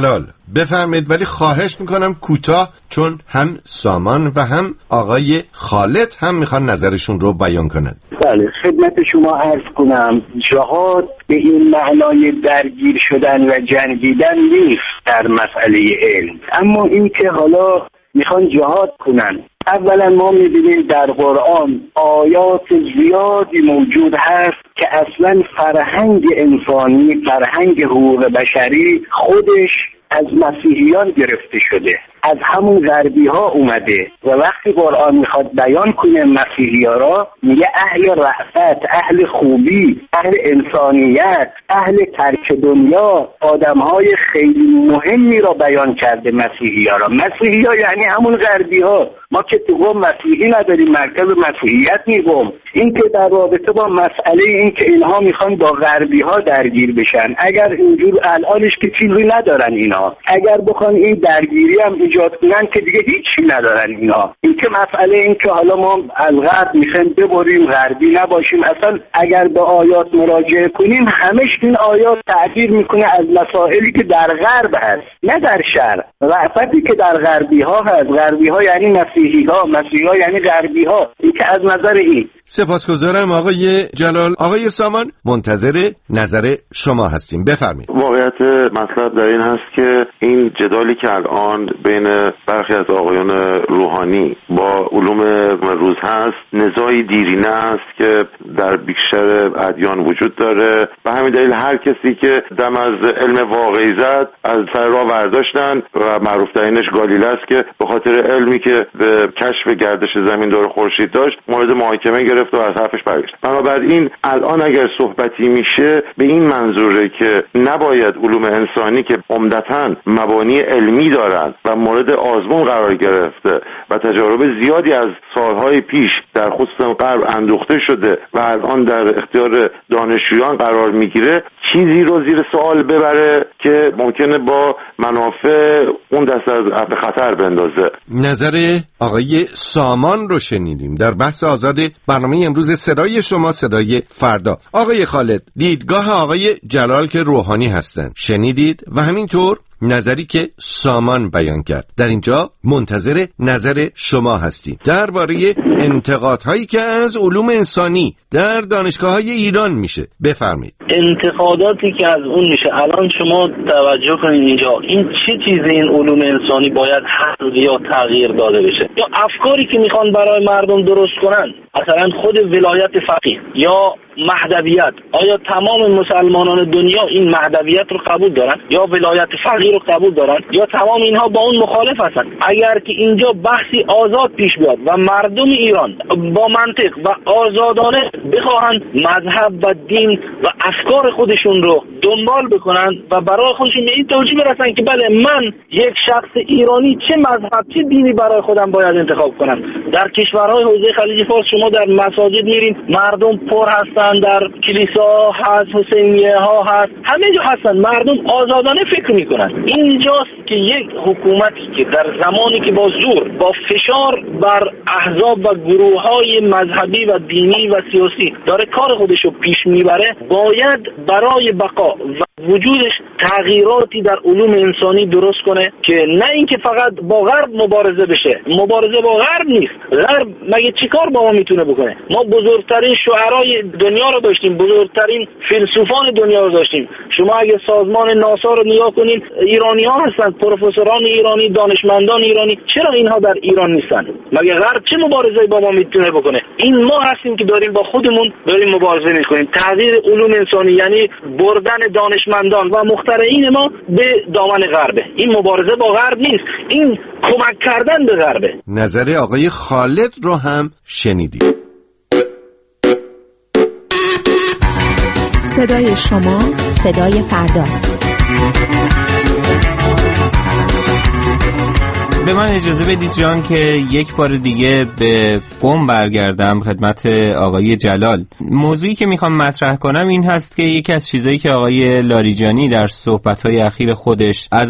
بفرمایید، ولی خواهش میکنم کوتاه، چون هم سامان و هم آقای خالد هم میخوان نظرشون رو بیان کنند. بله، خدمت شما عرض کنم جهاد به این معنای درگیر شدن و جنگیدن نیست در مسئله علم، اما این که حالا میخوان جهاد کنن. اولا ما میبینیم در قرآن آیات زیادی موجود هست که اصلا فرهنگ انسانی، فرهنگ حقوق بشری خودش از مسیحیان گرفته شده، از همون غربی ها اومده و وقتی قرآن میخواد بیان کنه مسیحی ها را میگه اهل رأفت، اهل خوبی، اهل انسانیت، اهل ترک دنیا، آدم های خیلی مهمی را بیان کرده مسیحی ها را. مسیحی ها یعنی همون غربی ها. ما که تو قم مسیحی نداریم، مرکز مسیحیت نیستیم. این که در رابطه با مسئله این که اینها میخوان با غربی ها درگیر بشن، اگر اینجور الانش که چیزی ندارن اینا، اگر بخوان این درگیری هم ایجاد کنن که دیگه هیچی ندارن اینا. این که مسئله این که حالا ما از غرب میخوایم ببریم غربی نباشیم، اصلا اگر به آیات مراجعه کنیم همش این آیات تعبیر میکنه از مسائلی که در غرب هست نه در شرق. رأفتی که در غربی ها هست، غربی ها یعنی مسیحی ها، مسیحی ها یعنی غربی ها. این که از نظر این. سپاسگزارم آقای جلال. آقای سامان، منتظر نظر شما هستیم، بفرمایید. واقعیت مطلب در این هست که این جدالی که الان بین برخی از آقایان روحانی با علوم روز هست نزاعی دیرینه است که در بیشتر ادیان وجود داره و همین دلیل هر کسی که دم از علم واقعی زد از سر راه برداشتن و معروف ترینش گالیله است که به خاطر علمی که به کشف گردش زمین دور خورشید داشت مورد محاکمه گرفت و از حرفش برگشت. بنابراین الان اگر صحبتی میشه به این منظوره که نباید علوم انسانی که عمدتاً مبانی علمی دارند و مورد آزمون قرار گرفته و تجارب زیادی از سالهای پیش در خصوص غرب اندوخته شده و الان در اختیار دانشجویان قرار میگیره چیزی رو زیر سوال ببره که ممکنه با منافع اون دست از خطر بندازه. نظر آقای سامان رو شنیدیم در بحث آزاد برنامه امروز صدای شما صدای فردا. آقای خالد، دیدگاه آقای جلال که روحانی هستند شنیدید و همینطور نظری که سامان بیان کرد. در اینجا منتظر نظر شما هستیم درباره انتقادهایی که از علوم انسانی در دانشگاه‌های ایران میشه. بفرمایید. انتقاداتی که از اون میشه، الان شما توجه کنید اینجا این چه چیزی این علوم انسانی باید حذف یا تغییر داده بشه، یا افکاری که میخوان برای مردم درست کنن، مثلا خود ولایت فقیه یا مهدویت. آیا تمام مسلمانان دنیا این مهدویت رو قبول دارن یا ولایت فقیه رو قبول دارن، یا تمام اینها با اون مخالف هستن؟ اگر که اینجا بحثی آزاد پیش بیاد و مردم ایران با منطق و آزادانه بخواهند مذهب و دین و افکار خودشون رو دنبال بکنن و برای خودشون به این توجیه برسن که بله من یک شخص ایرانی چه مذهب چه دینی برای خودم باید انتخاب کنم. در کشورهای حوزه خلیج فارس شما در مساجد میرین مردم پر هستن، در کلیسا هست، حسینیه ها هست، همه جا هستن، مردم آزادانه فکر میکنن. اینجاست که یک حکومتی که در زمانی که با زور با فشار بر احزاب و گروه های مذهبی و دینی و سیاسی داره کار خودش رو پیش میبره، باید برای بقا و وجودش تغییراتی در علوم انسانی درست کنه که نه اینکه فقط با غرب مبارزه بشه. مبارزه با غرب نیست. غرب مگه چیکار با ما میتونه بکنه؟ ما بزرگترین شعرای دنیا رو داشتیم، بزرگترین فیلسوفان دنیا رو داشتیم. شما اگه سازمان ناسا رو نگاه کنین ایرانی ها هستن، پروفسوران ایرانی، دانشمندان ایرانی. چرا اینها در ایران نیستن؟ مگه غرب چه مبارزه‌ای با ما میتونه بکنه؟ این ما هستیم که داریم با خودمون داریم مبارزه میکنیم. تغییر علوم انسانی یعنی بردن دانشمندان و مخترعین ما به دامن غربه. این مبارزه با غرب نیست، این کمک کردن به غربه. نظر آقای خالد رو هم شنیدید. صدای شما صدای فرداست. به من اجازه بدید جان که یک بار دیگه به قم برگردم خدمت آقای جلال. موضوعی که میخوام مطرح کنم این هست که یکی از چیزایی که آقای لاریجانی در صحبت‌های اخیر خودش ازش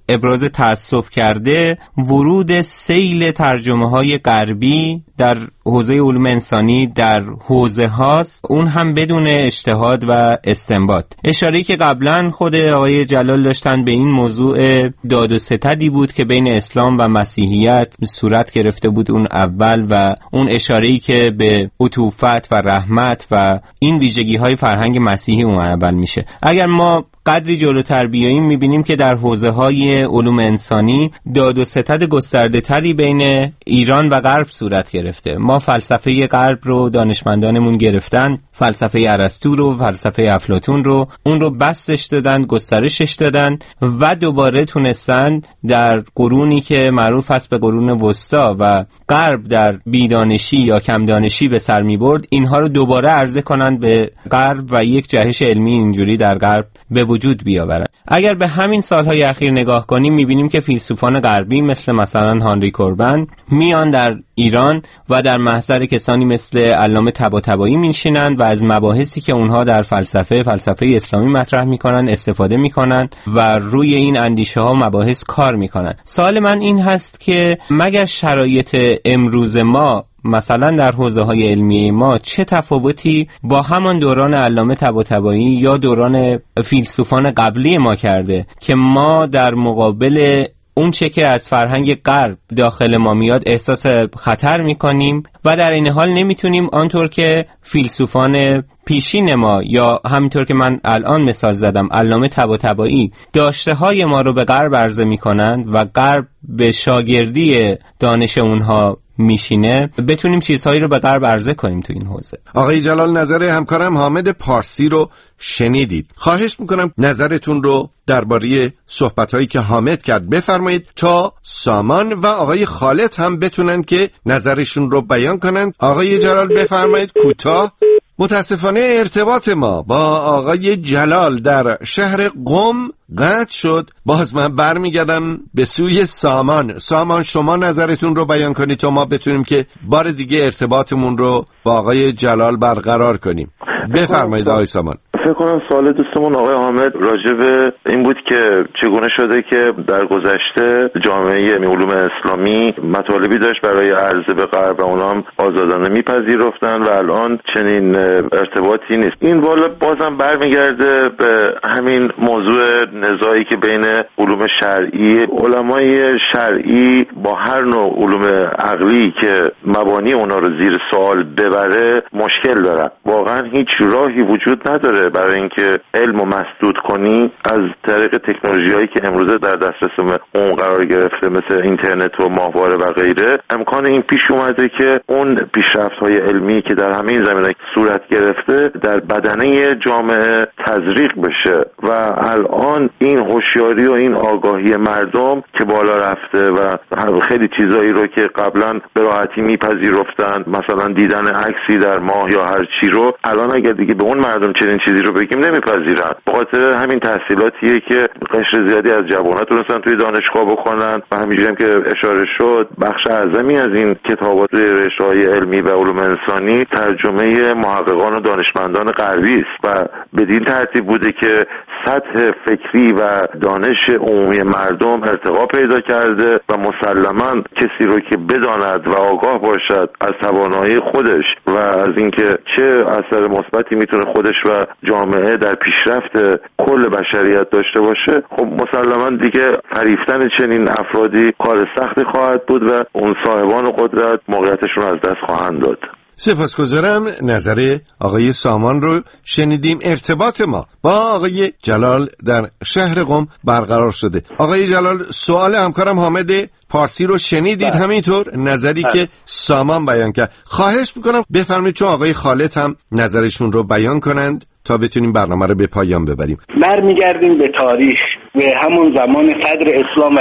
ابراز تأسف کرده ورود سیل ترجمه‌های غربی در حوزه علوم انسانی در حوزه هاست، اون هم بدون اجتهاد و استنباط. اشاره‌ای که قبلا خود آقای جلال داشتن به این موضوع داد و ستدی بود که بین اسلام و مسیحیت صورت گرفته بود اون اول، و اون اشاره‌ای که به عطوفت و رحمت و این ویژگی‌های فرهنگ مسیحی اون اول میشه. اگر ما قدری جلوتر بیاییم میبینیم که در حوزه‌های علوم انسانی داد و ستد گسترده‌تری بین ایران و غرب صورت گرفته. ما فلسفه غرب رو دانشمندانمون گرفتن، فلسفه ارسطو رو، فلسفه افلاطون رو، اون رو بستش دادن، گسترشش دادن و دوباره تونستن در قرونی که معروف است به قرون وسطا و غرب در بیدانشی یا کم دانشی به سر می‌برد، اینها رو دوباره عرضه کنن به غرب و یک جهش علمی اینجوری در غرب به وجود بیاورن. اگر به همین سالهای اخیر نگاه کنیم میبینیم که فیلسوفان غربی مثلا هانری کوربن میان در ایران و در محضر کسانی مثل علامه طباطبایی میشینن و از مباحثی که اونها در فلسفه اسلامی مطرح میکنن استفاده میکنن و روی این اندیشه ها مباحث کار میکنن. سوال من این هست که مگر شرایط امروز ما مثلا در حوزه‌های علمی ما چه تفاوتی با همان دوران علامه طباطبایی یا دوران فیلسوفان قبلی ما کرده که ما در مقابل اون چه که از فرهنگ غرب داخل ما میاد احساس خطر میکنیم و در این حال نمیتونیم آنطور که فیلسوفان پیشین ما یا همینطور که من الان مثال زدم علامه طباطبایی داشته های ما رو به غرب عرضه میکنند و غرب به شاگردی دانش اونها میشینه، بتونیم چیزهایی رو به غرب عرضه کنیم تو این حوزه. آقای جلال، نظر همکارم حامد پارسی رو شنیدید. خواهش میکنم نظرتون رو درباره صحبت‌هایی که حامد کرد بفرمایید تا سامان و آقای خالد هم بتونن که نظرشون رو بیان کنند. آقای جلال بفرمایید کوتاه. متاسفانه ارتباط ما با آقای جلال در شهر قم قطع شد. باز من برمیگردم به سوی سامان. سامان شما نظرتون رو بیان کنید تا ما بتونیم که بار دیگه ارتباطمون رو با آقای جلال برقرار کنیم. بفرمایید آقای سامان. فکر کنم سوال دوستمون آقای حامد راجب این بود که چگونه شده که در گذشته جامعه علوم اسلامی مطالبی داشت برای عرضه به غرب و اونا هم آزادانه میپذیرفتن و الان چنین ارتباطی نیست. این والا بازم برمیگرده به همین موضوع نزاعی که بین علوم شرعی، علمای شرعی با هر نوع علوم عقلی که مبانی اونا رو زیر سوال ببره مشکل دارن. واقعا هیچ راهی وجود نداره برای اینکه علمو مسدود کنی از طریق تکنولوژیایی که امروزه در دسترس اون قرار گرفته مثل اینترنت و ماهواره و غیره. امکان این پیش اومده که اون پیشرفت‌های علمی که در همین زمینه صورت گرفته در بدنه جامعه تزریق بشه و الان این هوشیاری و این آگاهی مردم که بالا رفته و خیلی چیزایی رو که قبلا به راحتی میپذیرفتن، مثلا دیدن عکسی در ماه یا هر چی رو، الان اگر دیگه به اون مردم چنین چیزی رو بگیم نمیپذیرن. به خاطر همین تحصیلاتیه که قشر زیادی از جوانات تونستن توی دانشگاه بخونن و همینجوری هم که اشاره شد بخش اعظمی از این کتابات روی رشته‌های علمی و علوم انسانی ترجمه محققان و دانشمندان غربی است و بدین ترتیب بوده که سطح فکری و دانش عمومی مردم ارتقا پیدا کرده و مسلماً کسی رو که بداند و آگاه باشد از توانایی خودش و از اینکه چه اثر مثبتی میتونه خودش و جامعه در پیشرفت کل بشریت داشته باشه، خب مسلماً دیگه فریفتن چنین افرادی کار سختی خواهد بود و اون صاحبان قدرت موقعیتشون از دست خواهند داد. سپاسگزارم. نظر آقای سامان رو شنیدیم. ارتباط ما با آقای جلال در شهر قم برقرار شده. آقای جلال، سوال همکارم حامد پارسی رو شنیدید، همینطور نظری که سامان بیان کرد. خواهش میکنم بفرمایید چون آقای خالد هم نظرشون رو بیان کنند تا بتونیم برنامه رو به پایان ببریم. برمیگردیم به تاریخ، به همون زمان صدر اسلام و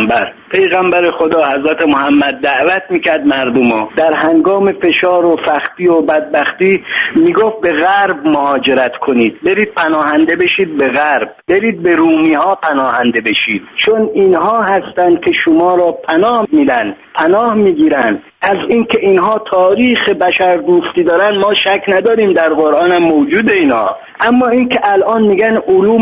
پیغمبر خدا حضرت محمد دعوت میکرد مردمو در هنگام فشار و سختی و بدبختی میگفت به غرب مهاجرت کنید، برید پناهنده بشید به غرب، برید به رومی ها پناهنده بشید، چون اینها هستند که شما را پناه میدن، پناه میگیرن. از اینکه اینها تاریخ بشر دوستی دارن ما شک نداریم، در قرآن هم موجود اینا. اما اینکه الان میگن علوم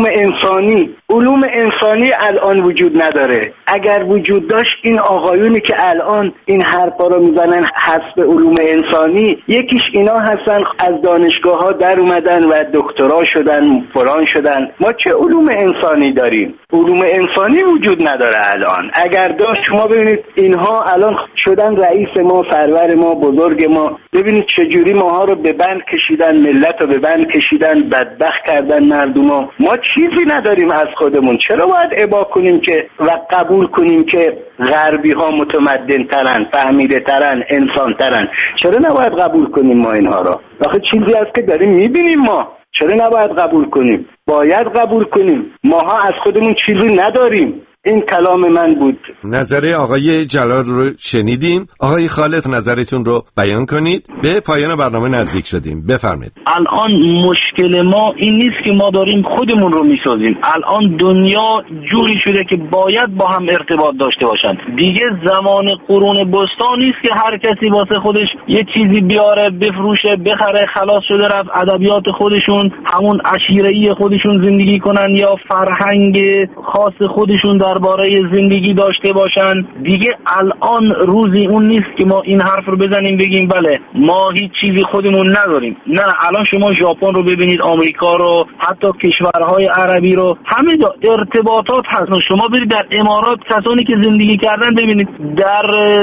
انسانی الان وجود نداره. اگر وجود داشت این آقایونی که الان این حرفا رو میزنن حسب علوم انسانی، یکیش اینا هستن از دانشگاه ها در اومدن و دکترا شدن فلان شدن. ما چه علوم انسانی داریم؟ علوم انسانی وجود نداره الان. اگر داشت شما ببینید اینها الان شدن رئیس ما، سرور ما، بزرگ ما. ببینید چجوری ماها رو به بند کشیدن، ملت رو به بند کشیدن، بدبخت کردن مردمو. ما چیزی نداریم از خودمون. چرا باید ابا کنیم که و قبول کنیم که غربی ها متمدن ترن، فهمیده ترن، انسان ترن؟ چرا نباید قبول کنیم ما اینها رو؟ آخه چیزی هست که داریم میبینیم ما. چرا نباید قبول کنیم؟ باید قبول کنیم. ماها از خودمون چیزی نداریم. این کلام من بود. نظر آقای جلال رو شنیدیم. آقای خالد نظرتون رو بیان کنید. به پایان برنامه نزدیک شدیم. بفرمایید. الان مشکل ما این نیست که ما داریم خودمون رو میسازیم. الان دنیا جوری شده که باید با هم ارتباط داشته باشن. دیگه زمان قرون بستان نیست که هر کسی واسه خودش یه چیزی بیاره بفروشه بخره خلاص شده رفت. ادبیات خودشون، همون عشیره‌ای خودشون زندگی کنن یا فرهنگ خاص خودشون درباره زندگی داشته باشن. دیگه الان روزی اون نیست که ما این حرف رو بزنیم بگیم بله ما هیچ چیزی خودمون نداریم. نه، الان شما ژاپن رو ببینید، آمریکا رو، حتی کشورهای عربی رو، همه جا ارتباطات هست. شما برید در امارات، کسانی که زندگی کردن ببینید در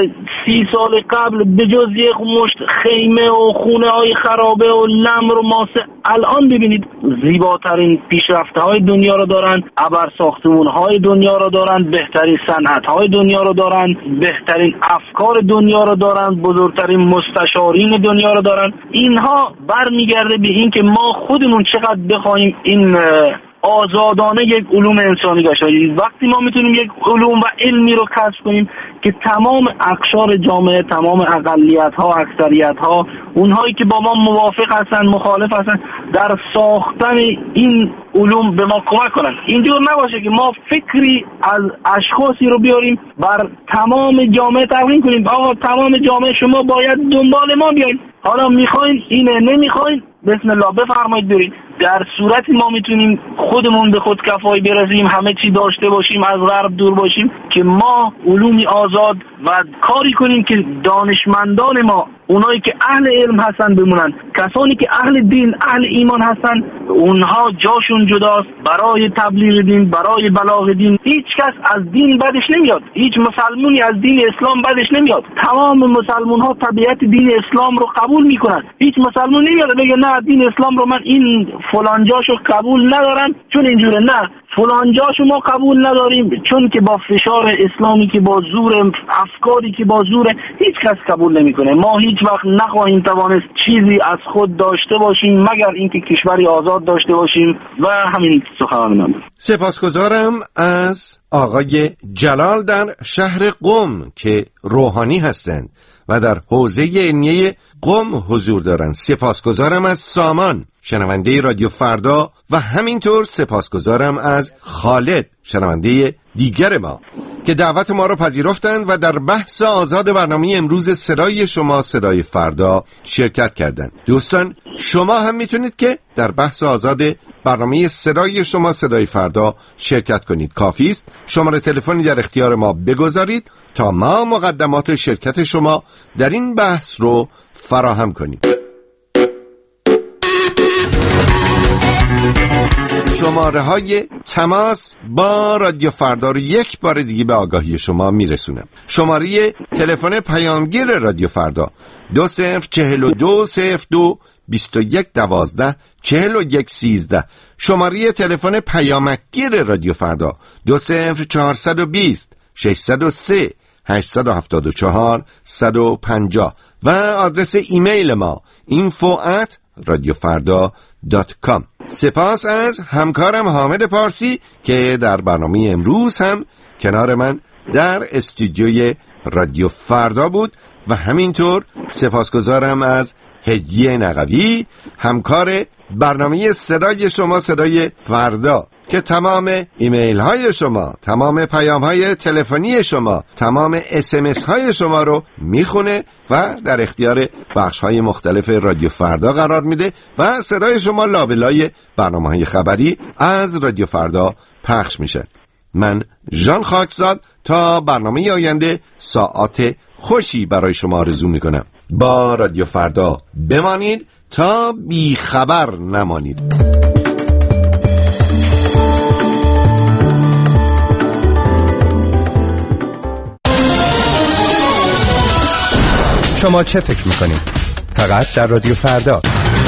30 سال قبل به جز یک مشت خیمه و خونه های خرابه و لمر و ماسه، الان ببینید زیباترین پیشرفته های دنیا رو دارن، ابر ساختمون های دنیا رو دارن، بهترین صنعت های دنیا رو دارن، بهترین افکار دنیا رو دارن، بزرگترین مستشارین دنیا رو دارن. اینها برمیگرده به این که ما خودمون چقدر بخوایم این آزادانه یک علوم انسانی داشته باشیم. وقتی ما میتونیم یک علوم و علمی رو کسب کنیم که تمام اقشار جامعه، تمام اقلیت‌ها، اکثریت‌ها، اونهایی که با ما موافق هستن، مخالف هستن، در ساختن این علوم به ما کمک کنن. اینجور نباشه که ما فکری از اشخاصی رو بیاریم بر تمام جامعه تقدیم کنیم. آقا تمام جامعه شما باید دنبال ما بیاین. حالا میخواین اینه، نمیخواین بسم الله بفرمایید برید. در صورتی ما میتونیم خودمون به خود کفایی برسیم، همه چی داشته باشیم، از غرب دور باشیم که ما علومی آزاد و کاری کنیم که دانشمندان ما، اونایی که اهل علم هستن بمونن، کسانی که اهل دین، اهل ایمان هستن، اونها جاشون جداست. برای تبلیغ دین، برای بلاغ دین هیچ کس از دین بدش نمیاد. هیچ مسلمونی از دین اسلام بدش نمیاد. تمام مسلمون ها طبیعت دین اسلام رو قبول میکنن. هیچ مسلمون نمیاد بگه نه دین اسلام رو من این فلان جاشو قبول ندارم چون اینجوره. نه، فلان جاشو ما قبول نداریم چون که با فشار اسلامی که با زور، افکاری که با زور، هیچ کس قبول نمیکنه. ما هیچ وقت نخواهیم توانست چیزی از خود داشته باشیم مگر اینکه کشوری آزاد داشته باشیم. و همین سخنان من. سپاسگزارم از آقای جلال در شهر قم که روحانی هستند و در حوزه علمیه قم حضور دارند. سپاسگزارم از سامان شنونده رادیو فردا و همینطور سپاسگزارم از خالد شنونده دیگر ما که دعوت ما رو پذیرفتند و در بحث آزاد برنامه امروز صدای شما صدای فردا شرکت کردند. دوستان شما هم میتونید که در بحث آزاد برنامه صدای شما صدای فردا شرکت کنید. کافی است شماره تلفنی در اختیار ما بگذارید تا ما مقدمات شرکت شما در این بحث رو فراهم کنیم. شماره های تماس با رادیو فردا رو یک بار دیگه به آگاهی شما میرسونم. شماره تلفن پیامگیر رادیو فردا 20420221124113. شماره تلفن پیامکگیر رادیو فردا 20420 و آدرس ایمیل ما info@radiofarda.com. سپاس از همکارم حامد پارسی که در برنامه امروز هم کنار من در استودیوی رادیو فردا بود و همینطور سپاسگزارم از هدیه نقوی همکار برنامه صدای شما صدای فردا که تمام ایمیل های شما، تمام پیام های تلفنی شما، تمام SMS های شما رو میخونه و در اختیار بخش های مختلف رادیو فردا قرار میده و صدای شما لابلای برنامه های خبری از رادیو فردا پخش میشه. من ژان خاکزاد تا برنامه آینده ساعات خوشی برای شما آرزو میکنم. با رادیو فردا بمانید تا بی خبر نمانید. شما چه فکر میکنید؟ فقط در رادیو فردا.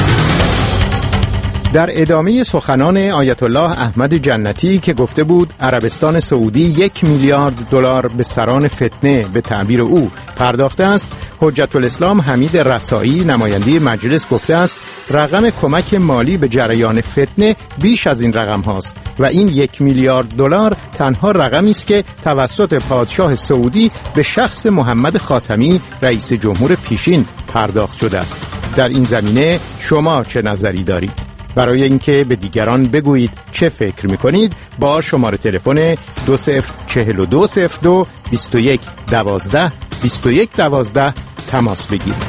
در ادامه سخنان آیت الله احمد جنتی که گفته بود عربستان سعودی 1 میلیارد دلار به سران فتنه به تعبیر او پرداخته است، حجت الاسلام حمید رسایی نماینده مجلس گفته است رقم کمک مالی به جریان فتنه بیش از این رقم هاست و این 1 میلیارد دلار تنها رقمی است که توسط پادشاه سعودی به شخص محمد خاتمی رئیس جمهور پیشین پرداخت شده است. در این زمینه شما چه نظری دارید؟ برای اینکه به دیگران بگویید چه فکر میکنید با شماره تلفن 204202 2112 2112 تماس بگیرید.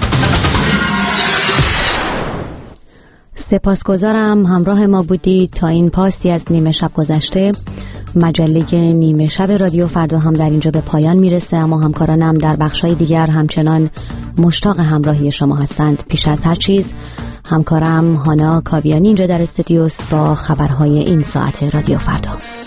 سپاسگزارم همراه ما بودید تا این پاستی از نیمه شب گذشته. مجله نیمه شب رادیو فردا هم در اینجا به پایان میرسه، اما همکارانم در بخشای دیگر همچنان مشتاق همراهی شما هستند. پیش از هر چیز همکارم هانا کاویانی اینجا در استودیوست با خبرهای این ساعت رادیو فردا.